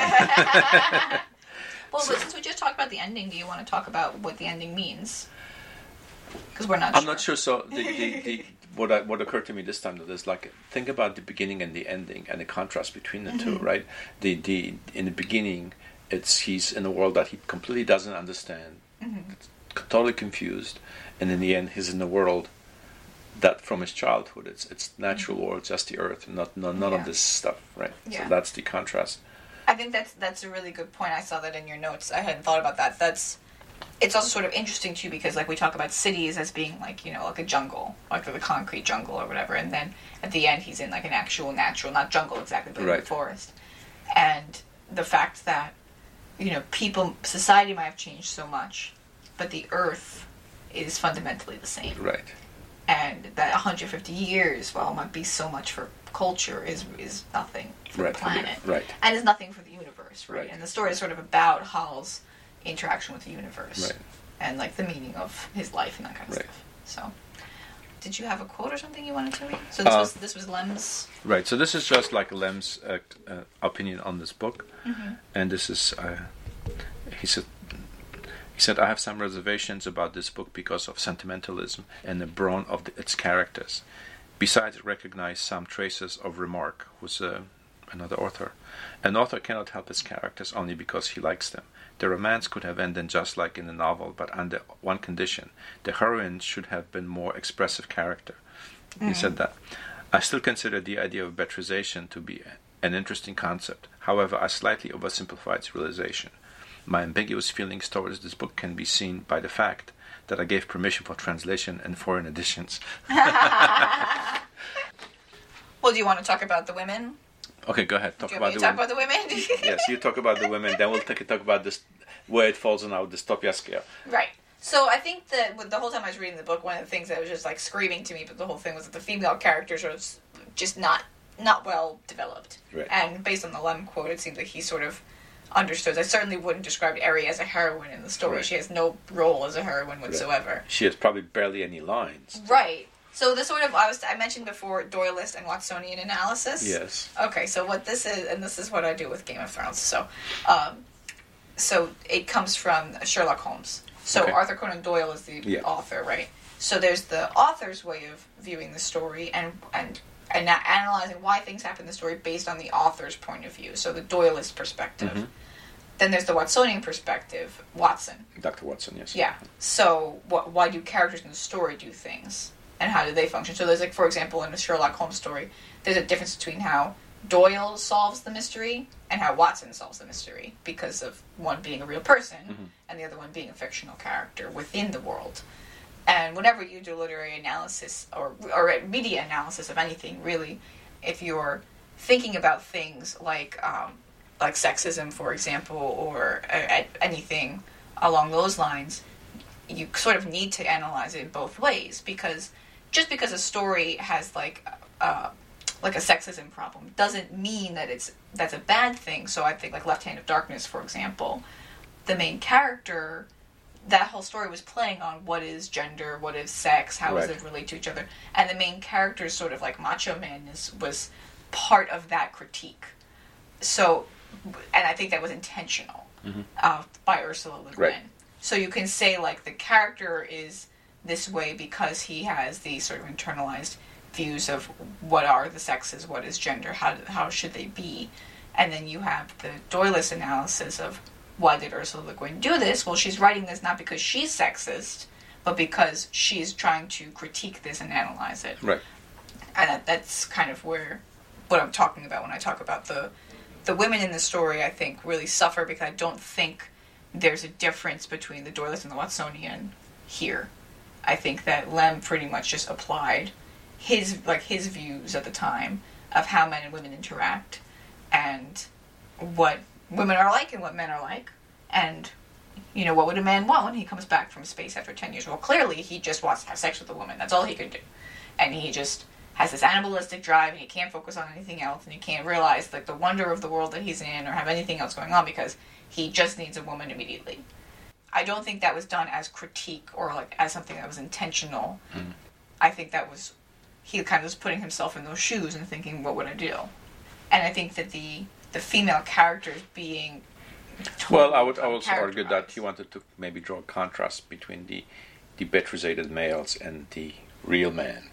B: fun.
A: Well,
B: so,
A: but since we just talked about the ending, do you want to talk about what the ending means? Because we're not.
B: I'm
A: sure.
B: not sure. So the, the, the what I, what occurred to me this time that is like think about the beginning and the ending and the contrast between the mm-hmm. two. Right. The the in the beginning, it's he's in a world that he completely doesn't understand, mm-hmm. totally confused, and in the end, he's in a world that from his childhood it's it's natural mm-hmm. world, just the earth, not, not none yeah. of this stuff, right? Yeah. So that's the contrast.
A: I think that's that's a really good point. I saw that in your notes. I hadn't thought about that. That's it's also sort of interesting too because like we talk about cities as being like, you know, like a jungle, like the concrete jungle or whatever, and then at the end he's in like an actual natural, not jungle exactly, but
B: right.
A: in a forest. And the fact that, you know, people society might have changed so much, but the earth is fundamentally the same.
B: Right.
A: And that one hundred fifty years, while it might be so much for culture, is is nothing for
B: right,
A: the planet.
B: Right.
A: And is nothing for the universe, right?
B: right?
A: And the story is sort of about Hal's interaction with the universe.
B: Right.
A: And, like, the meaning of his life and that kind of
B: right.
A: stuff. So, did you have a quote or something you wanted to read? So this, uh, was, this was Lem's...
B: Right, so this is just, like, Lem's uh, uh, opinion on this book. Mm-hmm. And this is... Uh, he said... He said, I have some reservations about this book because of sentimentalism and the brawn of the, its characters. Besides, I recognize some traces of Remarque, who's uh, another author. An author cannot help his characters only because he likes them. The romance could have ended just like in the novel, but under one condition. The heroine should have been more expressive character. Mm-hmm. He said that. I still consider the idea of betrization to be an interesting concept. However, I slightly oversimplify its realization. My ambiguous feelings towards this book can be seen by the fact that I gave permission for translation and foreign editions.
A: Well, do you want to talk about the women?
B: Okay, go ahead. Talk
A: do you
B: about
A: want me
B: the
A: to talk
B: women.
A: about the women?
B: Yes, you talk about the women. Then we'll take, talk about this, where it falls on our dystopia scale.
A: Right. So I think that with the whole time I was reading the book, one of the things that was just like screaming to me, but the whole thing was that the female characters are just not not well developed.
B: Right.
A: And based on the Lem quote, it seems like he sort of understood. I certainly wouldn't describe Eri as a heroine in the story.
B: Right.
A: She has no role as a heroine whatsoever.
B: Right. She has probably barely any lines.
A: Right. So the sort of I was I mentioned before Doyleist and Watsonian analysis.
B: Yes.
A: Okay, so what this is, and this is what I do with Game of Thrones. So, um, so it comes from Sherlock Holmes. So
B: Okay.
A: Arthur Conan Doyle is the
B: Yeah.
A: author, right? So there's the author's way of viewing the story and and and na- analyzing why things happen in the story based on the author's point of view. So the Doyleist perspective.
B: Mhm.
A: Then there's the Watsonian perspective, Watson.
B: Doctor Watson, yes.
A: Yeah. So what? Why do characters in the story do things, and how do they function? So there's like, for example, in the Sherlock Holmes story, there's a difference between how Doyle solves the mystery and how Watson solves the mystery because of one being a real person
B: Mhm.
A: and the other one being a fictional character within the world. And whenever you do literary analysis or or media analysis of anything, really, if you're thinking about things like um, like sexism, for example, or uh, anything along those lines, you sort of need to analyze it in both ways, because just because a story has like uh, like a sexism problem doesn't mean that it's that's a bad thing. So I think like Left Hand of Darkness, for example, the main character, that whole story was playing on what is gender, what is sex, how does
B: Right.
A: it relate to each other, and the main character's sort of like macho man-ness was part of that critique. So, and I think that was intentional
B: Mhm.
A: uh, by Ursula Le Guin.
B: Right.
A: So you can say like the character is this way because he has these sort of internalized views of what are the sexes, what is gender, how how should they be, and then you have the Doyleist analysis of why did Ursula Le Guin do this? Well, she's writing this not because she's sexist, but because she's trying to critique this and analyze it.
B: Right.
A: And that, that's kind of where what I'm talking about when I talk about the the women in the story. I think really suffer because I don't think there's a difference between the Doyleist and the Watsonian here. I think that Lem pretty much just applied his like his views at the time of how men and women interact and what women are like and what men are like, and you know, what would a man want when he comes back from space after ten years? Well, clearly he just wants to have sex with a woman. That's all he can do, and he just has this animalistic drive, and he can't focus on anything else, and he can't realize like the wonder of the world that he's in or have anything else going on because he just needs a woman immediately. I don't think that was done as critique or like as something that was intentional.
B: Mm.
A: I think that was he kind of was putting himself in those shoes and thinking, what would I do? And I think that the the female characters being
B: Well, I would I would argue that
A: uncharacterized.
B: he wanted to maybe draw a contrast between the the betrizated males and the real man.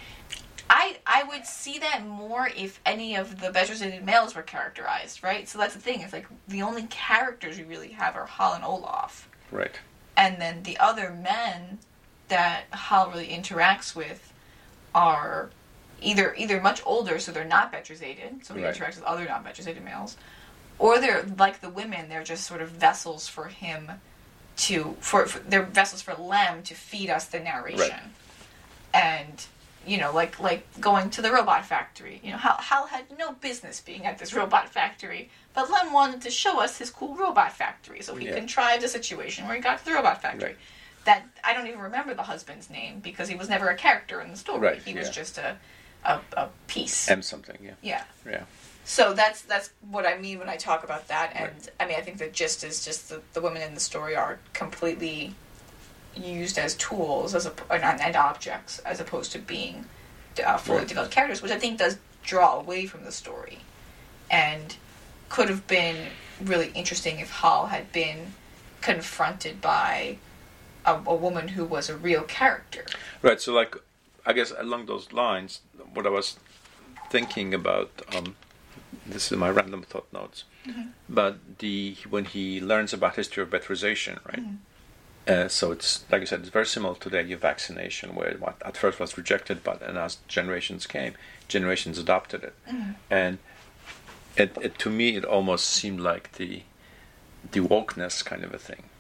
A: I I would see that more if any of the betrizated males were characterized, right? So that's the thing. It's like the only characters we really have are Hal and Olaf.
B: Right.
A: And then the other men that Hal really interacts with are either either much older, so they're not betrizated, so he
B: Right.
A: interacts with other non-betrizated males, or they're like the women, they're just sort of vessels for him to for, for they're vessels for Lem to feed us the narration. And you know, like like going to the robot factory. You know, Hal, Hal had no business being at this robot factory, but Lem wanted to show us his cool robot factory, so he
B: Yeah.
A: contrived a situation where he got to the robot factory.
B: Right.
A: That I don't even remember the husband's name because he was never a character in the story.
B: Right,
A: He was
B: yeah.
A: just a a, a piece.
B: M something, yeah.
A: yeah.
B: Yeah.
A: So that's that's what I mean when I talk about that, and right. I mean I think the gist is just the, the women in the story are completely used as tools as a, and, and objects as opposed to being uh, fully
B: Right.
A: developed characters, which I think does draw away from the story, and could have been really interesting if Hal had been confronted by a, a woman who was a real character.
B: Right. So, like, I guess along those lines, what I was thinking about, um, this is my random thought notes,
A: Mm-hmm.
B: but the when he learns about history of betterization, right?
A: Mm-hmm.
B: Uh, so it's like I said, it's very similar to the idea of vaccination, where what at first was rejected, but and as generations came, generations adopted it,
A: Mm-hmm.
B: and it, it to me it almost seemed like the the wokeness kind of a thing,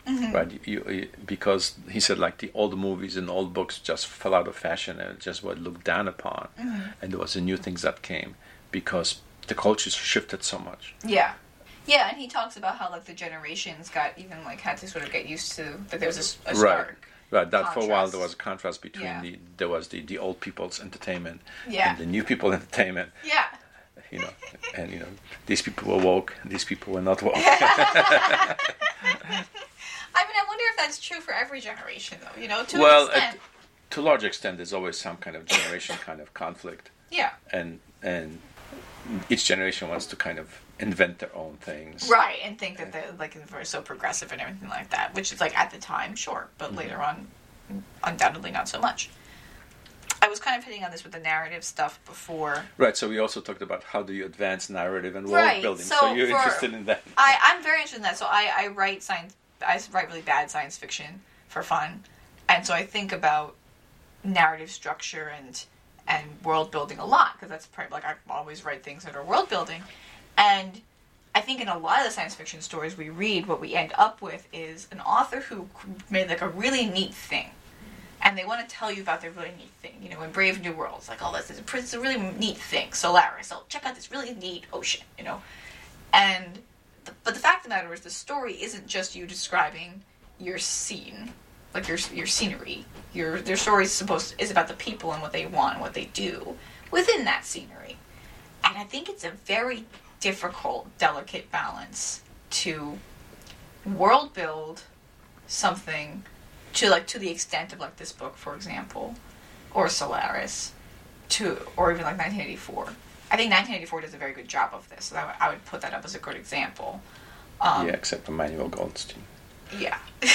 A: Mm-hmm.
B: right? You, you, because he said like the old movies and old books just fell out of fashion and just were looked down upon,
A: Mm-hmm.
B: and there was the new things that came because the cultures shifted so much.
A: Yeah. Yeah, and he talks about how like the generations got even like had to sort of get used to that there was a, a stark
B: Right. Right, that for a while
A: contrast.
B: there was a contrast between
A: Yeah.
B: the there was the, the old people's entertainment
A: Yeah.
B: and the new people entertainment.
A: Yeah.
B: You know, and you know, these people were woke, these people were not woke.
A: I mean, I wonder if that's true for every generation, though. You know, to
B: well,
A: an extent.
B: at, to a large extent, there's always some kind of generation kind of conflict,
A: Yeah.
B: and and each generation wants to kind of invent their own things.
A: Right, and think that they're like they're so progressive and everything like that, which is like at the time, sure, but
B: Mm-hmm.
A: later on, undoubtedly not so much. I was kind of hitting on this with the narrative stuff before.
B: Right. So we also talked about how do you advance narrative and world
A: Right,
B: building.
A: so
B: So, you're
A: for-
B: interested in that.
A: I, I'm very interested in that. So I, I write science. I write really bad science fiction for fun, and so I think about narrative structure and and world building a lot because that's part like I always write things that are world building, and I think in a lot of the science fiction stories we read, what we end up with is an author who made like a really neat thing. And they want to tell you about their really neat thing. You know, in Brave New World, it's like, oh, this is a, it's a really neat thing. Solaris, oh, check out this really neat ocean, you know. And, the, but the fact of the matter is the story isn't just you describing your scene, like your your scenery. Your Their story is supposed to, is about the people and what they want and what they do within that scenery. And I think it's a very difficult, delicate balance to world build something to like to the extent of like this book, for example, or Solaris, to or even like nineteen eighty-four. I think nineteen eighty-four does a very good job of this. So I would, I would put that up as a good example. Um,
B: Yeah, except for Manuel Goldstein.
A: Yeah.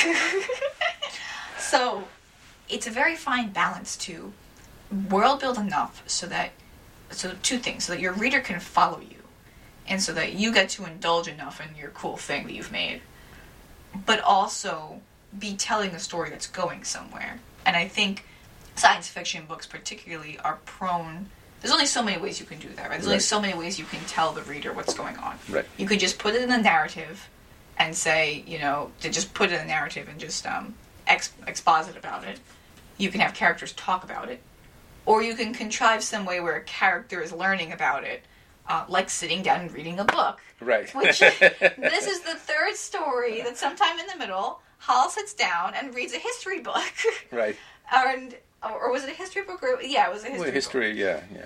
A: So it's a very fine balance to world build enough so that so two things so that your reader can follow you, and so that you get to indulge enough in your cool thing that you've made, but also be telling a story that's going somewhere. And I think science fiction books particularly are prone. There's only so many ways you can do that, right? There's only
B: Right.
A: so many ways you can tell the reader what's going on.
B: Right.
A: You could just put it in a narrative and say, you know, to just put it in a narrative and just um, ex- exposit about it. You can have characters talk about it. Or you can contrive some way where a character is learning about it, uh, like sitting down and reading a book.
B: Right.
A: Which, this is the third story that sometime in the middle, Hal sits down and reads a history book.
B: Right.
A: and Or was it a history book? Or, yeah, it was a history
B: Well,
A: book.
B: history, yeah, yeah.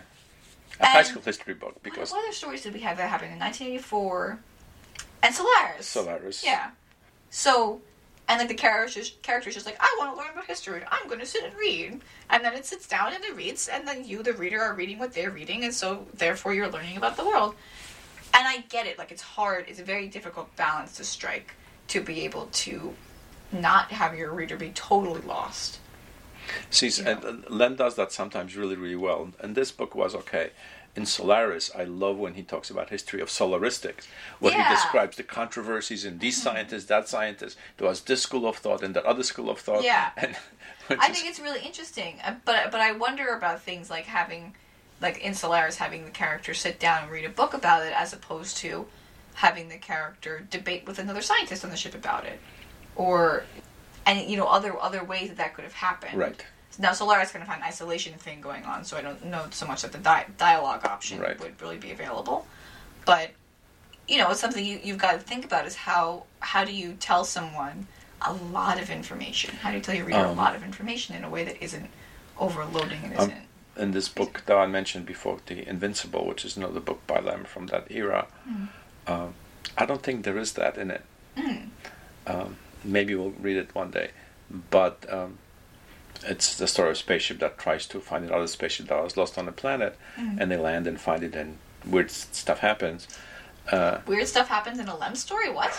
B: A high
A: And
B: school history book
A: What,
B: because
A: what other stories did we have that happened in nineteen eighty-four? And Solaris.
B: Solaris.
A: Yeah. So, and like the character's character's just like, I want to learn about history. I'm going to sit and read. And then it sits down and it reads, and then you, the reader, are reading what they're reading, and so therefore you're learning about the world. And I get it. Like, it's hard. It's a very difficult balance to strike to be able to not have your reader be totally lost.
B: See,
A: You
B: and
A: know.
B: uh, Len does that sometimes really, really well. And this book was okay. In Solaris, I love when he talks about history of solaristics, where
A: Yeah.
B: he describes the controversies in these scientists, that scientist. There was this school of thought and that other school of thought.
A: Yeah.
B: And, which
A: I
B: is-
A: think it's really interesting, uh, but but I wonder about things like having, like in Solaris, having the character sit down and read a book about it, as opposed to having the character debate with another scientist on the ship about it, or and you know other other ways that that could have happened.
B: Right.
A: Now Solaris kind of had an isolation thing going on, so I don't know so much that the di- dialogue option
B: Right.
A: would really be available, but you know it's something you you've got to think about is how how do you tell someone a lot of information? How do you tell your reader a
B: Um,
A: lot of information in a way that isn't overloading and
B: Um,
A: isn't...
B: in this book that I mentioned before, The Invincible, which is another book by Lam from that era,
A: Mm.
B: um, I don't think there is that in it.
A: Mm.
B: Um, maybe we'll read it one day, but um, it's the story of a spaceship that tries to find another spaceship that was lost on the planet,
A: Mm.
B: and they land and find it, and weird s- stuff happens. Uh,
A: Weird stuff happens in a Lem story? What?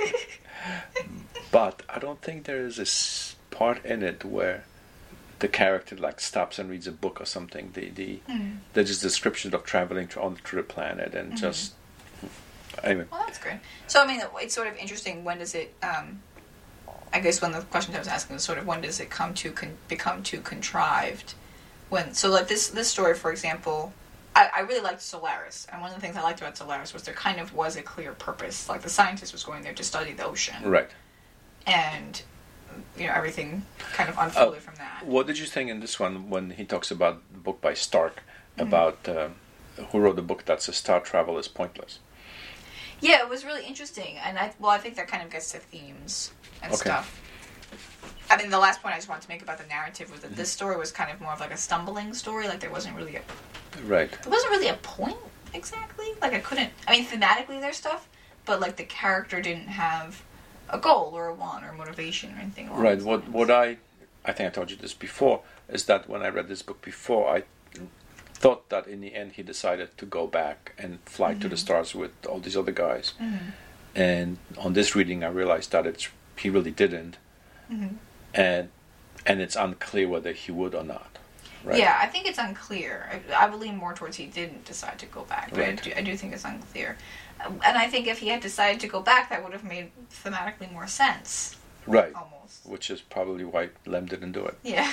B: but I don't think there is this part in it where the character like stops and reads a book or something. The the
A: Mm.
B: there's just description of traveling through, on through the planet and
A: Mhm.
B: just anyway.
A: Well, that's great. So, I mean, it's sort of interesting. When does it? Um, I guess one of the questions I was asking was sort of when does it come to con- become too contrived? When so, like this this story, for example, I, I really liked Solaris, and one of the things I liked about Solaris was there kind of was a clear purpose. Like the scientist was going there to study the ocean,
B: Right.
A: and you know everything kind of unfolded
B: uh,
A: from that.
B: What did you think in this one when he talks about the book by Stark about mm-hmm. uh, who wrote the book that says star travel is pointless?
A: Yeah, it was really interesting, and I well, I think that kind of gets to themes and
B: okay.
A: stuff. I mean, the last point I just wanted to make about the narrative was that mm-hmm. this story was kind of more of like a stumbling story. Like there wasn't really a
B: right.
A: There wasn't really a point exactly. Like I couldn't. I mean, thematically there's stuff, but like the character didn't have a goal or a want or motivation or anything. Along
B: Right.
A: those
B: What
A: lines.
B: what I I think I told you this before is that when I read this book before, I thought that in the end he decided to go back and fly mm-hmm. to the stars with all these other guys.
A: Mm-hmm.
B: And on this reading, I realized that it's he really didn't,
A: mm-hmm.
B: and and it's unclear whether he would or not. Right?
A: Yeah, I think it's unclear. I, I would lean more towards he didn't decide to go back, but
B: right.
A: I, do, I do think it's unclear. And I think if he had decided to go back, that would have made thematically more sense.
B: Right.
A: Almost.
B: Which is probably why Lem didn't do it.
A: Yeah.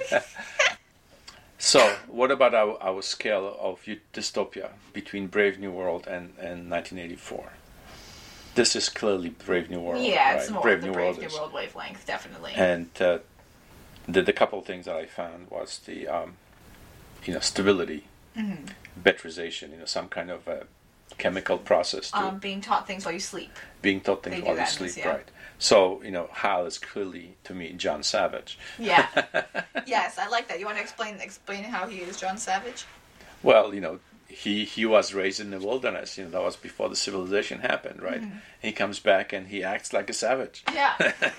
B: So, what about our, our scale of dystopia between Brave New World and, and nineteen eighty-four? This is clearly Brave New World.
A: Yeah,
B: right?
A: it's more
B: Brave
A: the
B: New
A: Brave
B: World
A: New
B: is.
A: World wavelength, definitely.
B: And uh, the, the couple of things that I found was the, um, you know, stability,
A: mm-hmm.
B: betrization, you know, some kind of uh, chemical process. To
A: um, being taught things while you sleep.
B: Being taught things
A: They
B: while
A: do
B: you
A: that in
B: sleep,
A: this, yeah.
B: right. So, you know, Hal is clearly, to me, John Savage.
A: Yeah. Yes, I like that. You want to explain explain how he is John Savage?
B: Well, you know, he he was raised in the wilderness. You know, that was before the civilization happened, right?
A: Mm-hmm.
B: He comes back and he acts like a savage.
A: Yeah.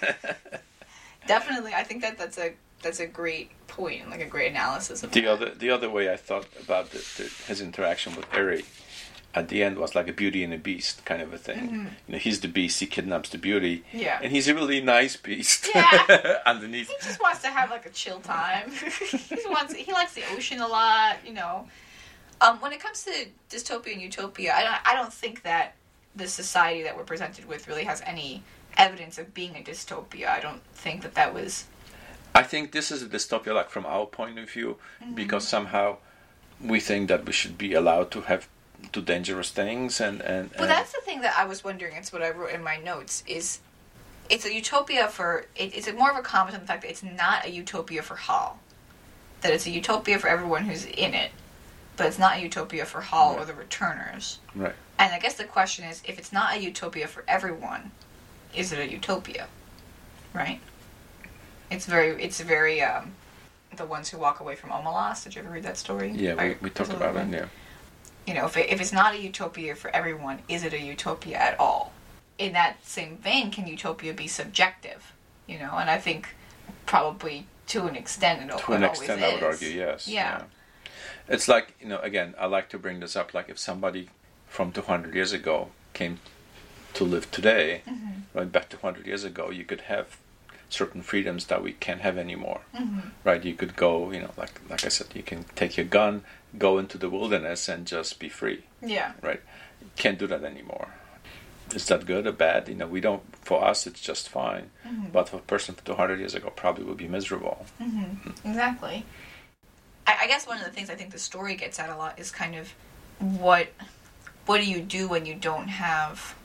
A: Definitely. I think that that's a that's a great point, like a great analysis of
B: the
A: that.
B: other the other way I thought about the, the, his interaction with Eri at the end was like a Beauty and a Beast kind of a thing.
A: Mm-hmm.
B: You know, he's the beast, he kidnaps the beauty,
A: Yeah.
B: and he's a really nice beast.
A: Yeah.
B: Underneath.
A: He just wants to have like a chill time. he wants he likes the ocean a lot, you know. Um, when it comes to dystopia and utopia, I don't I don't think that the society that we're presented with really has any evidence of being a dystopia. I don't think that that was.
B: I think this is a dystopia, like from our point of view, mm-hmm. because somehow we think that we should be allowed to have do dangerous things, and and.
A: Well,
B: and
A: that's the thing that I was wondering. It's what I wrote in my notes. Is it's a utopia for it, it's more of a comment on the fact that it's not a utopia for Hal. That it's a utopia for everyone who's in it, but it's not a utopia for Hal
B: right.
A: or the returners.
B: Right.
A: And I guess the question is, if it's not a utopia for everyone, is it a utopia? Right? It's very, it's very, um, the ones who walk away from Omelas. Did you ever read that story?
B: Yeah,
A: By
B: we, we talked
A: Priscilla
B: about it,
A: Lewin?
B: yeah.
A: You know, if, it, if it's not a utopia for everyone, is it a utopia at all? In that same vein, can utopia be subjective? You know, and I think probably to an extent it,
B: To
A: it
B: an
A: always
B: extent,
A: is.
B: I would argue, yes.
A: Yeah.
B: It's like, you know, again, I like to bring this up, like if somebody from two hundred years ago came to live today,
A: Mm-hmm.
B: right, back two hundred years ago, you could have certain freedoms that we can't have anymore,
A: Mm-hmm.
B: right? You could go, you know, like like I said, you can take your gun, go into the wilderness and just be free,
A: Yeah.
B: right? You can't do that anymore. Is that good or bad? You know, we don't, for us, it's just fine.
A: Mm-hmm.
B: But for a person from two hundred years ago, probably would be miserable.
A: Mm-hmm. Exactly. I, I guess one of the things I think the story gets at a lot is kind of what what do you do when you don't have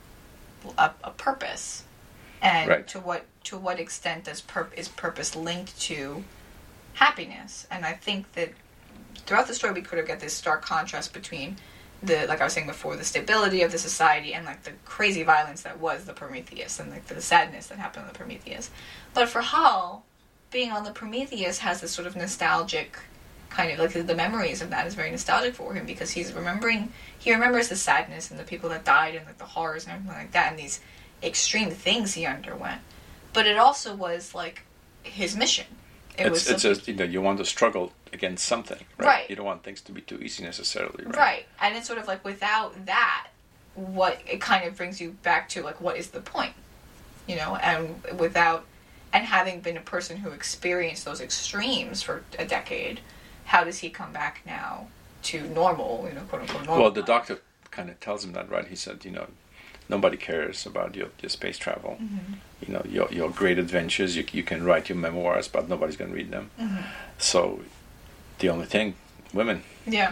A: a, a purpose, and
B: Right.
A: to what to what extent does pur- is purpose linked to happiness? And I think that throughout the story we could have got this stark contrast between the, like I was saying before, the stability of the society and like the crazy violence that was the Prometheus, and like the sadness that happened on the Prometheus. But for Hal, being on the Prometheus has this sort of nostalgic kind of, like the memories of that is very nostalgic for him, because he's remembering, he remembers the sadness and the people that died and like the horrors and everything like that and these extreme things he underwent. But it also was like his mission. It
B: it's
A: was
B: it's
A: something-
B: a, you know, you want to struggle against something, right?
A: Right.
B: You don't want things to be too easy necessarily, right?
A: Right. And it's sort of like without that, what it kind of brings you back to like, what is the point? You know, and without, and having been a person who experienced those extremes for a decade, how does he come back now to normal, you know, quote unquote normal?
B: Well, the
A: life?
B: doctor kind of tells him that, right? He said, you know, nobody cares about your, your space travel.
A: Mm-hmm.
B: You know, your your great adventures, you you can write your memoirs, but nobody's going to read them.
A: Mm-hmm.
B: So, the only thing, women.
A: Yeah.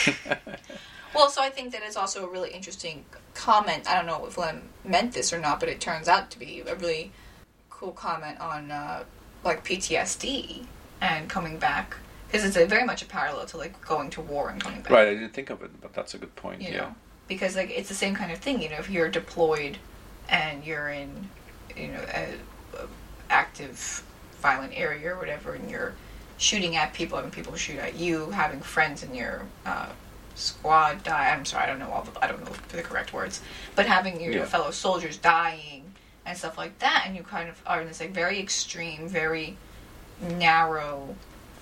A: Well, so I think that it's also a really interesting comment. I don't know if Lem meant this or not, but it turns out to be a really cool comment on uh, like P T S D and coming back, because it's a, very much a parallel to like going to war and coming back.
B: Right, I didn't think of it, but that's a good point.
A: You
B: yeah.
A: know, because like it's the same kind of thing. You know, if you're deployed and you're in, you know, a, a active violent area or whatever, and you're shooting at people, having people shoot at you, having friends in your uh, squad die. I'm sorry, I don't know all the I don't know the correct words, but having your
B: yeah.
A: fellow soldiers dying and stuff like that, and you kind of are in this like very extreme, very narrow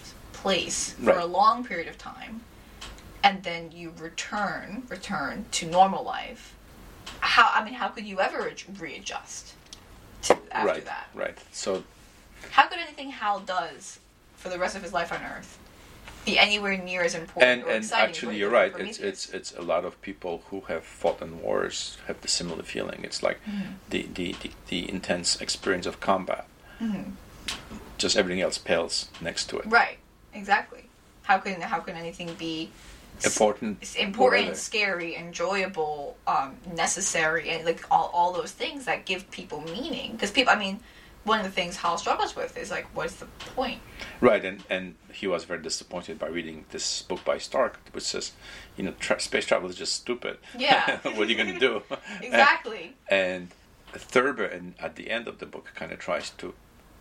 A: place for
B: right.
A: a long period of time, and then you return return to normal life. How I mean, how could you ever readjust to after
B: right,
A: that?
B: Right. So,
A: how could anything Hal does for the rest of his life on Earth be anywhere near as important
B: and
A: or
B: and
A: exciting
B: actually,
A: as
B: you're right.
A: Prometheus?
B: It's it's it's a lot of people who have fought in wars have the similar feeling. It's like
A: mm-hmm.
B: the, the, the, the intense experience of combat.
A: Mm-hmm.
B: Just everything else pales next to it.
A: Right. Exactly. How can how can anything be
B: important,
A: s- important, scary, enjoyable, um, necessary, and like all all those things that give people meaning? Because people, I mean, one of the things Hal struggles with is like, what's the point?
B: Right, and and he was very disappointed by reading this book by Stark, which says, you know, tra- space travel is just stupid.
A: Yeah.
B: What are you going to do?
A: Exactly.
B: And, and Thurber, and at the end of the book, kind of tries to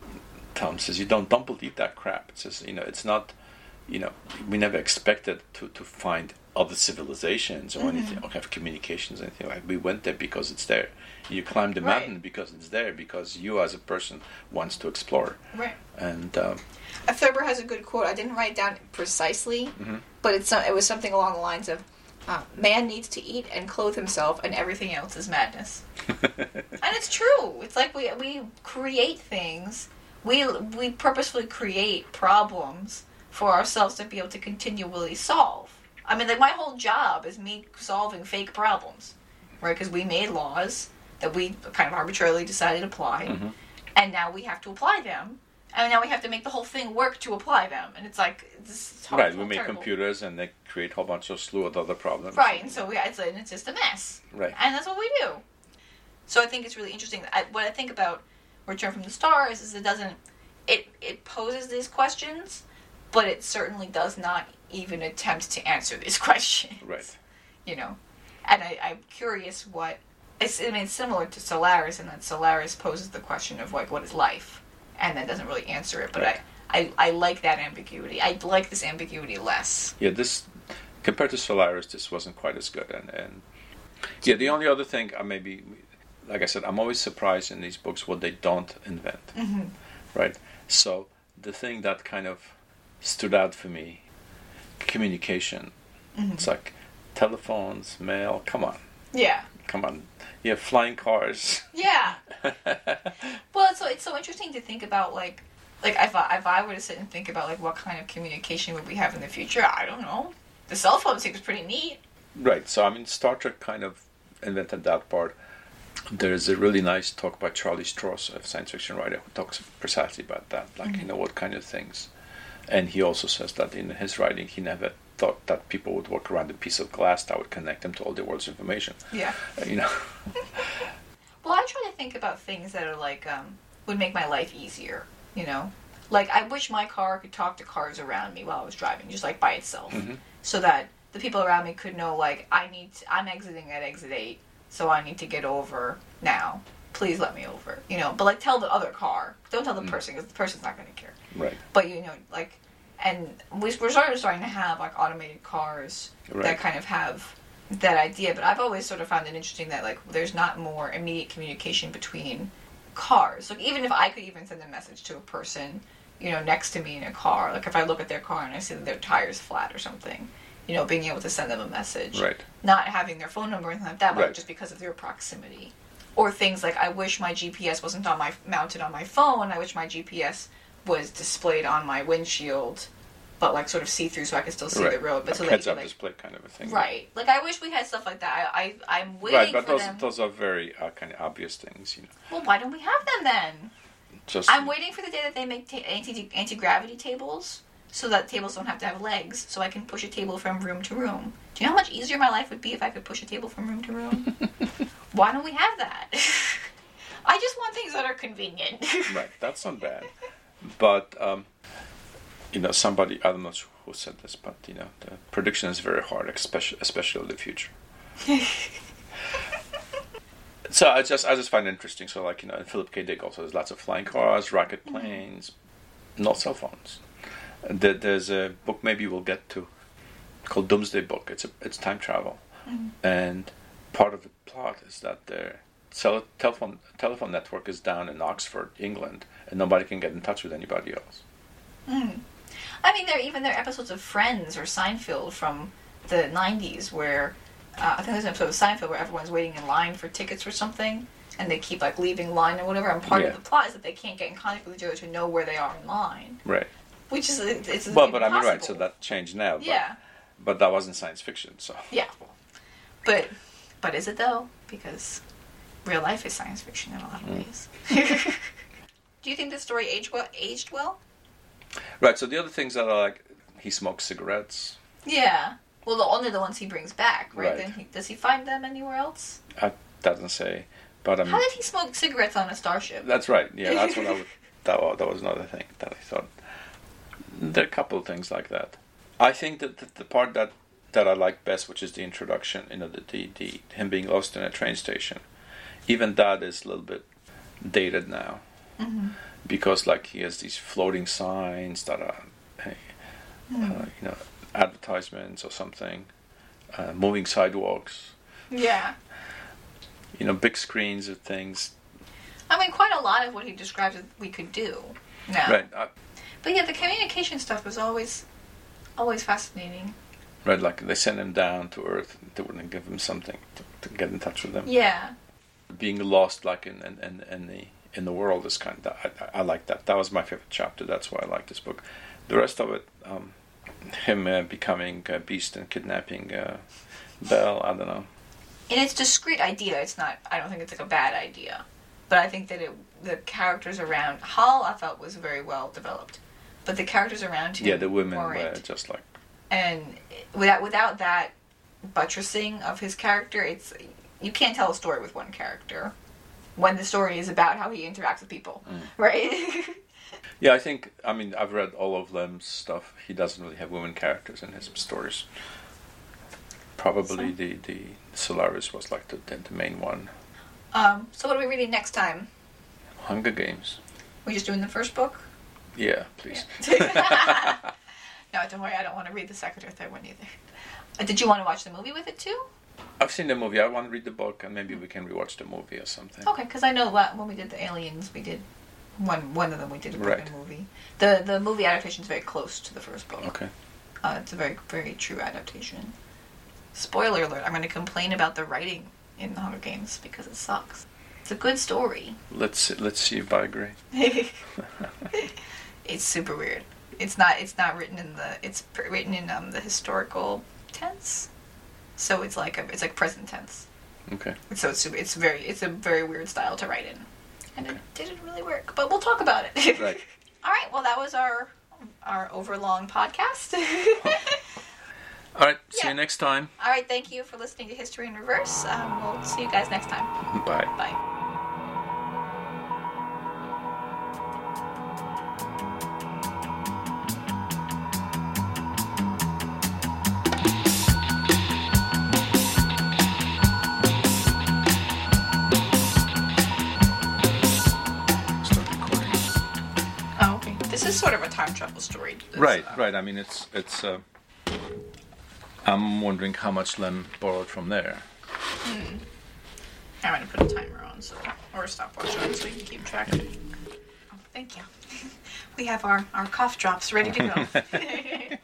B: tell him, says, you don't don't believe that crap. It says, you know, it's not, you know, we never expected to, to find other civilizations or mm-hmm. anything, or have communications or anything like that. We went there because it's there. You climb the
A: right.
B: mountain because it's there, because you as a person wants to explore.
A: Right.
B: And um,
A: Thurber has a good quote. I didn't write it down precisely,
B: mm-hmm.
A: but it's it was something along the lines of, uh, "Man needs to eat and clothe himself, and everything else is madness." And it's true. It's like we we create things. We we purposefully create problems for ourselves to be able to continually solve. I mean, like my whole job is me solving fake problems, right? Because we made laws that we kind of arbitrarily decided to apply,
B: mm-hmm.
A: and now we have to apply them, and now we have to make the whole thing work to apply them, and it's like this is
B: right. We make
A: terrible.
B: computers, and they create a whole bunch of slew of other problems.
A: Right, and so we, it's, and it's just a mess.
B: Right,
A: and that's what we do. So I think it's really interesting. I, what I think about Return from the Stars is it doesn't it it poses these questions, but it certainly does not even attempt to answer these questions.
B: Right.
A: You know, and I, I'm curious what it's. I mean, it's similar to Solaris in that Solaris poses the question of like, what is life, and then doesn't really answer it. But
B: right.
A: I, I, I like that ambiguity. I like this ambiguity less.
B: Yeah, this compared to Solaris, this wasn't quite as good. And, and yeah, the only other thing, I maybe, like I said, I'm always surprised in these books what they don't invent.
A: Mm-hmm.
B: Right. So the thing that kind of stood out for me, communication.
A: Mm-hmm.
B: It's like telephones, mail. Come on,
A: Yeah.
B: come on. Yeah, flying cars.
A: Yeah. Well, it's so it's so interesting to think about like like if I, if I were to sit and think about like what kind of communication would we have in the future, I don't know. The cell phone seems pretty neat.
B: Right. So I mean, Star Trek kind of invented that part. There's a really nice talk by Charlie Stross, a science fiction writer, who talks precisely about that. Like,
A: mm-hmm.
B: you know, what kind of things. And he also says that in his writing, he never thought that people would walk around a piece of glass that would connect them to all the world's information.
A: Yeah.
B: Uh, you know.
A: Well, I try to think about things that are like um, would make my life easier. You know, like I wish my car could talk to cars around me while I was driving, just like by itself,
B: mm-hmm.
A: so that the people around me could know like I need to, I'm exiting at exit eight, so I need to get over now. Please let me over. You know, but like tell the other car. Don't tell the
B: mm-hmm.
A: person because the person's not going to care.
B: Right.
A: But you know, like, and we, we're sort of starting to have like automated cars
B: Right.
A: that kind of have that idea. But I've always sort of found it interesting that like there's not more immediate communication between cars. Like even if I could even send a message to a person, you know, next to me in a car. Like if I look at their car and I see that their tire's flat or something, you know, being able to send them a message.
B: Right.
A: Not having their phone number or anything like that, but
B: Right.
A: just because of their proximity. Or things like I wish my G P S wasn't on my mounted on my phone. I wish my G P S was displayed on my windshield, but like sort of see through so I could still see
B: right.
A: the road. But
B: a
A: so that
B: heads
A: you
B: up
A: could, like,
B: display kind of a thing.
A: right. Like I wish we had stuff like that. I, I I'm waiting
B: Right, but
A: for
B: those
A: them.
B: those are very uh, kind of obvious things, you know.
A: Well, why don't we have them then?
B: Just
A: I'm waiting for the day that they make ta- anti anti gravity tables, so that tables don't have to have legs, so I can push a table from room to room. Do you know how much easier my life would be if I could push a table from room to room? Why don't we have that? I just want things that are convenient.
B: Right, that's not bad. But, um, you know, somebody, I don't know who said this, but, you know, the prediction is very hard, especially, especially of the future. So I just I just find it interesting. So, like, you know, in Philip K. Dick also, there's lots of flying cars, rocket planes, mm-hmm. no cell phones. There, there's a book maybe we'll get to called Doomsday Book. It's a, it's time travel. Mm-hmm. And part of the plot is that their cell, telephone telephone network is down in Oxford, England, and nobody can get in touch with anybody else.
A: Mm. I mean, there even there are episodes of Friends or Seinfeld from the nineties where uh, I think there's an episode of Seinfeld where everyone's waiting in line for tickets or something, and they keep like leaving line or whatever. And part
B: yeah.
A: of the plot is that they can't get in contact with each other to know where they are in line.
B: Right.
A: Which is it's
B: well, but I mean, right. So that changed now. But,
A: yeah.
B: But that wasn't science fiction, so.
A: Yeah. But but is it though? Because real life is science fiction in a lot of mm. ways. Do you think this story aged well? Aged well?
B: Right. So the other things that are like, he smokes cigarettes.
A: Yeah. Well, the, only the ones he brings back, right?
B: right.
A: Then he, does he find them anywhere else?
B: It doesn't say. But I mean,
A: how did he smoke cigarettes on a starship?
B: That's right. Yeah, that's what I would. That was, that was another thing that I thought. There are a couple of things like that. I think that the, the part that, that I like best, which is the introduction, you know, the, the, the him being lost in a train station, even that is a little bit dated now, mm-hmm. because like he has these floating signs that are, uh, mm. uh, you know, advertisements or something, uh, moving sidewalks.
A: Yeah.
B: You know, big screens of things.
A: I mean, quite a lot of what he describes we could do now.
B: Right. Uh,
A: but yeah, the communication stuff was always, always fascinating.
B: Right, like they sent him down to Earth. They wouldn't give him something to, to get in touch with them.
A: Yeah.
B: Being lost, like in in, in, in the in the world, is kind of I, I like that. That was my favorite chapter. That's why I like this book. The rest of it, um, him uh, becoming a beast and kidnapping uh, Belle. I don't know.
A: In its discrete idea, it's not. I don't think it's like a bad idea, but I think that it the characters around Hal I felt was very well developed, but the characters around him
B: yeah, the women
A: weren't.
B: were just like.
A: And without without that buttressing of his character, it's you can't tell a story with one character when the story is about how he interacts with people, mm. right?
B: Yeah, I think, I mean, I've read all of Lem's stuff. He doesn't really have women characters in his stories. Probably so. the, the Solaris was like the, the main one.
A: Um, so what are we reading next time?
B: Hunger Games.
A: We're just doing the first book?
B: Yeah, please.
A: Yeah. No, don't worry, I don't want to read the second or third one either. Uh, did you want to watch the movie with it too?
B: I've seen the movie. I want to read the book, and maybe we can rewatch the movie or something.
A: Okay, because I know when we did the Aliens, we did one one of them. We did a book
B: right.
A: and movie. The the movie adaptation is very close to the first book.
B: Okay.
A: Uh, it's a very very true adaptation. Spoiler alert! I'm going to complain about the writing in The Hunger Games because it sucks. It's a good story.
B: Let's let's see if I agree.
A: It's super weird. It's not. It's not written in the. It's written in um, the historical tense, so it's like a. It's like present tense.
B: Okay.
A: So it's it's very. It's a very weird style to write in, and okay. It didn't really work. But we'll talk about it.
B: Right.
A: All right. Well, that was our our overlong podcast.
B: All right. See
A: yeah.
B: you next time.
A: All right. Thank you for listening to History in Reverse. Um, we'll see you guys next time.
B: Bye.
A: Bye. Sort of a time travel story.
B: Right, uh, right. I mean, it's it's. Uh, I'm wondering how much Lem borrowed from there.
A: Hmm. I'm going to put a timer on, so or a stopwatch on, so we can keep track of it. Oh, thank you. We have our our cough drops ready to go.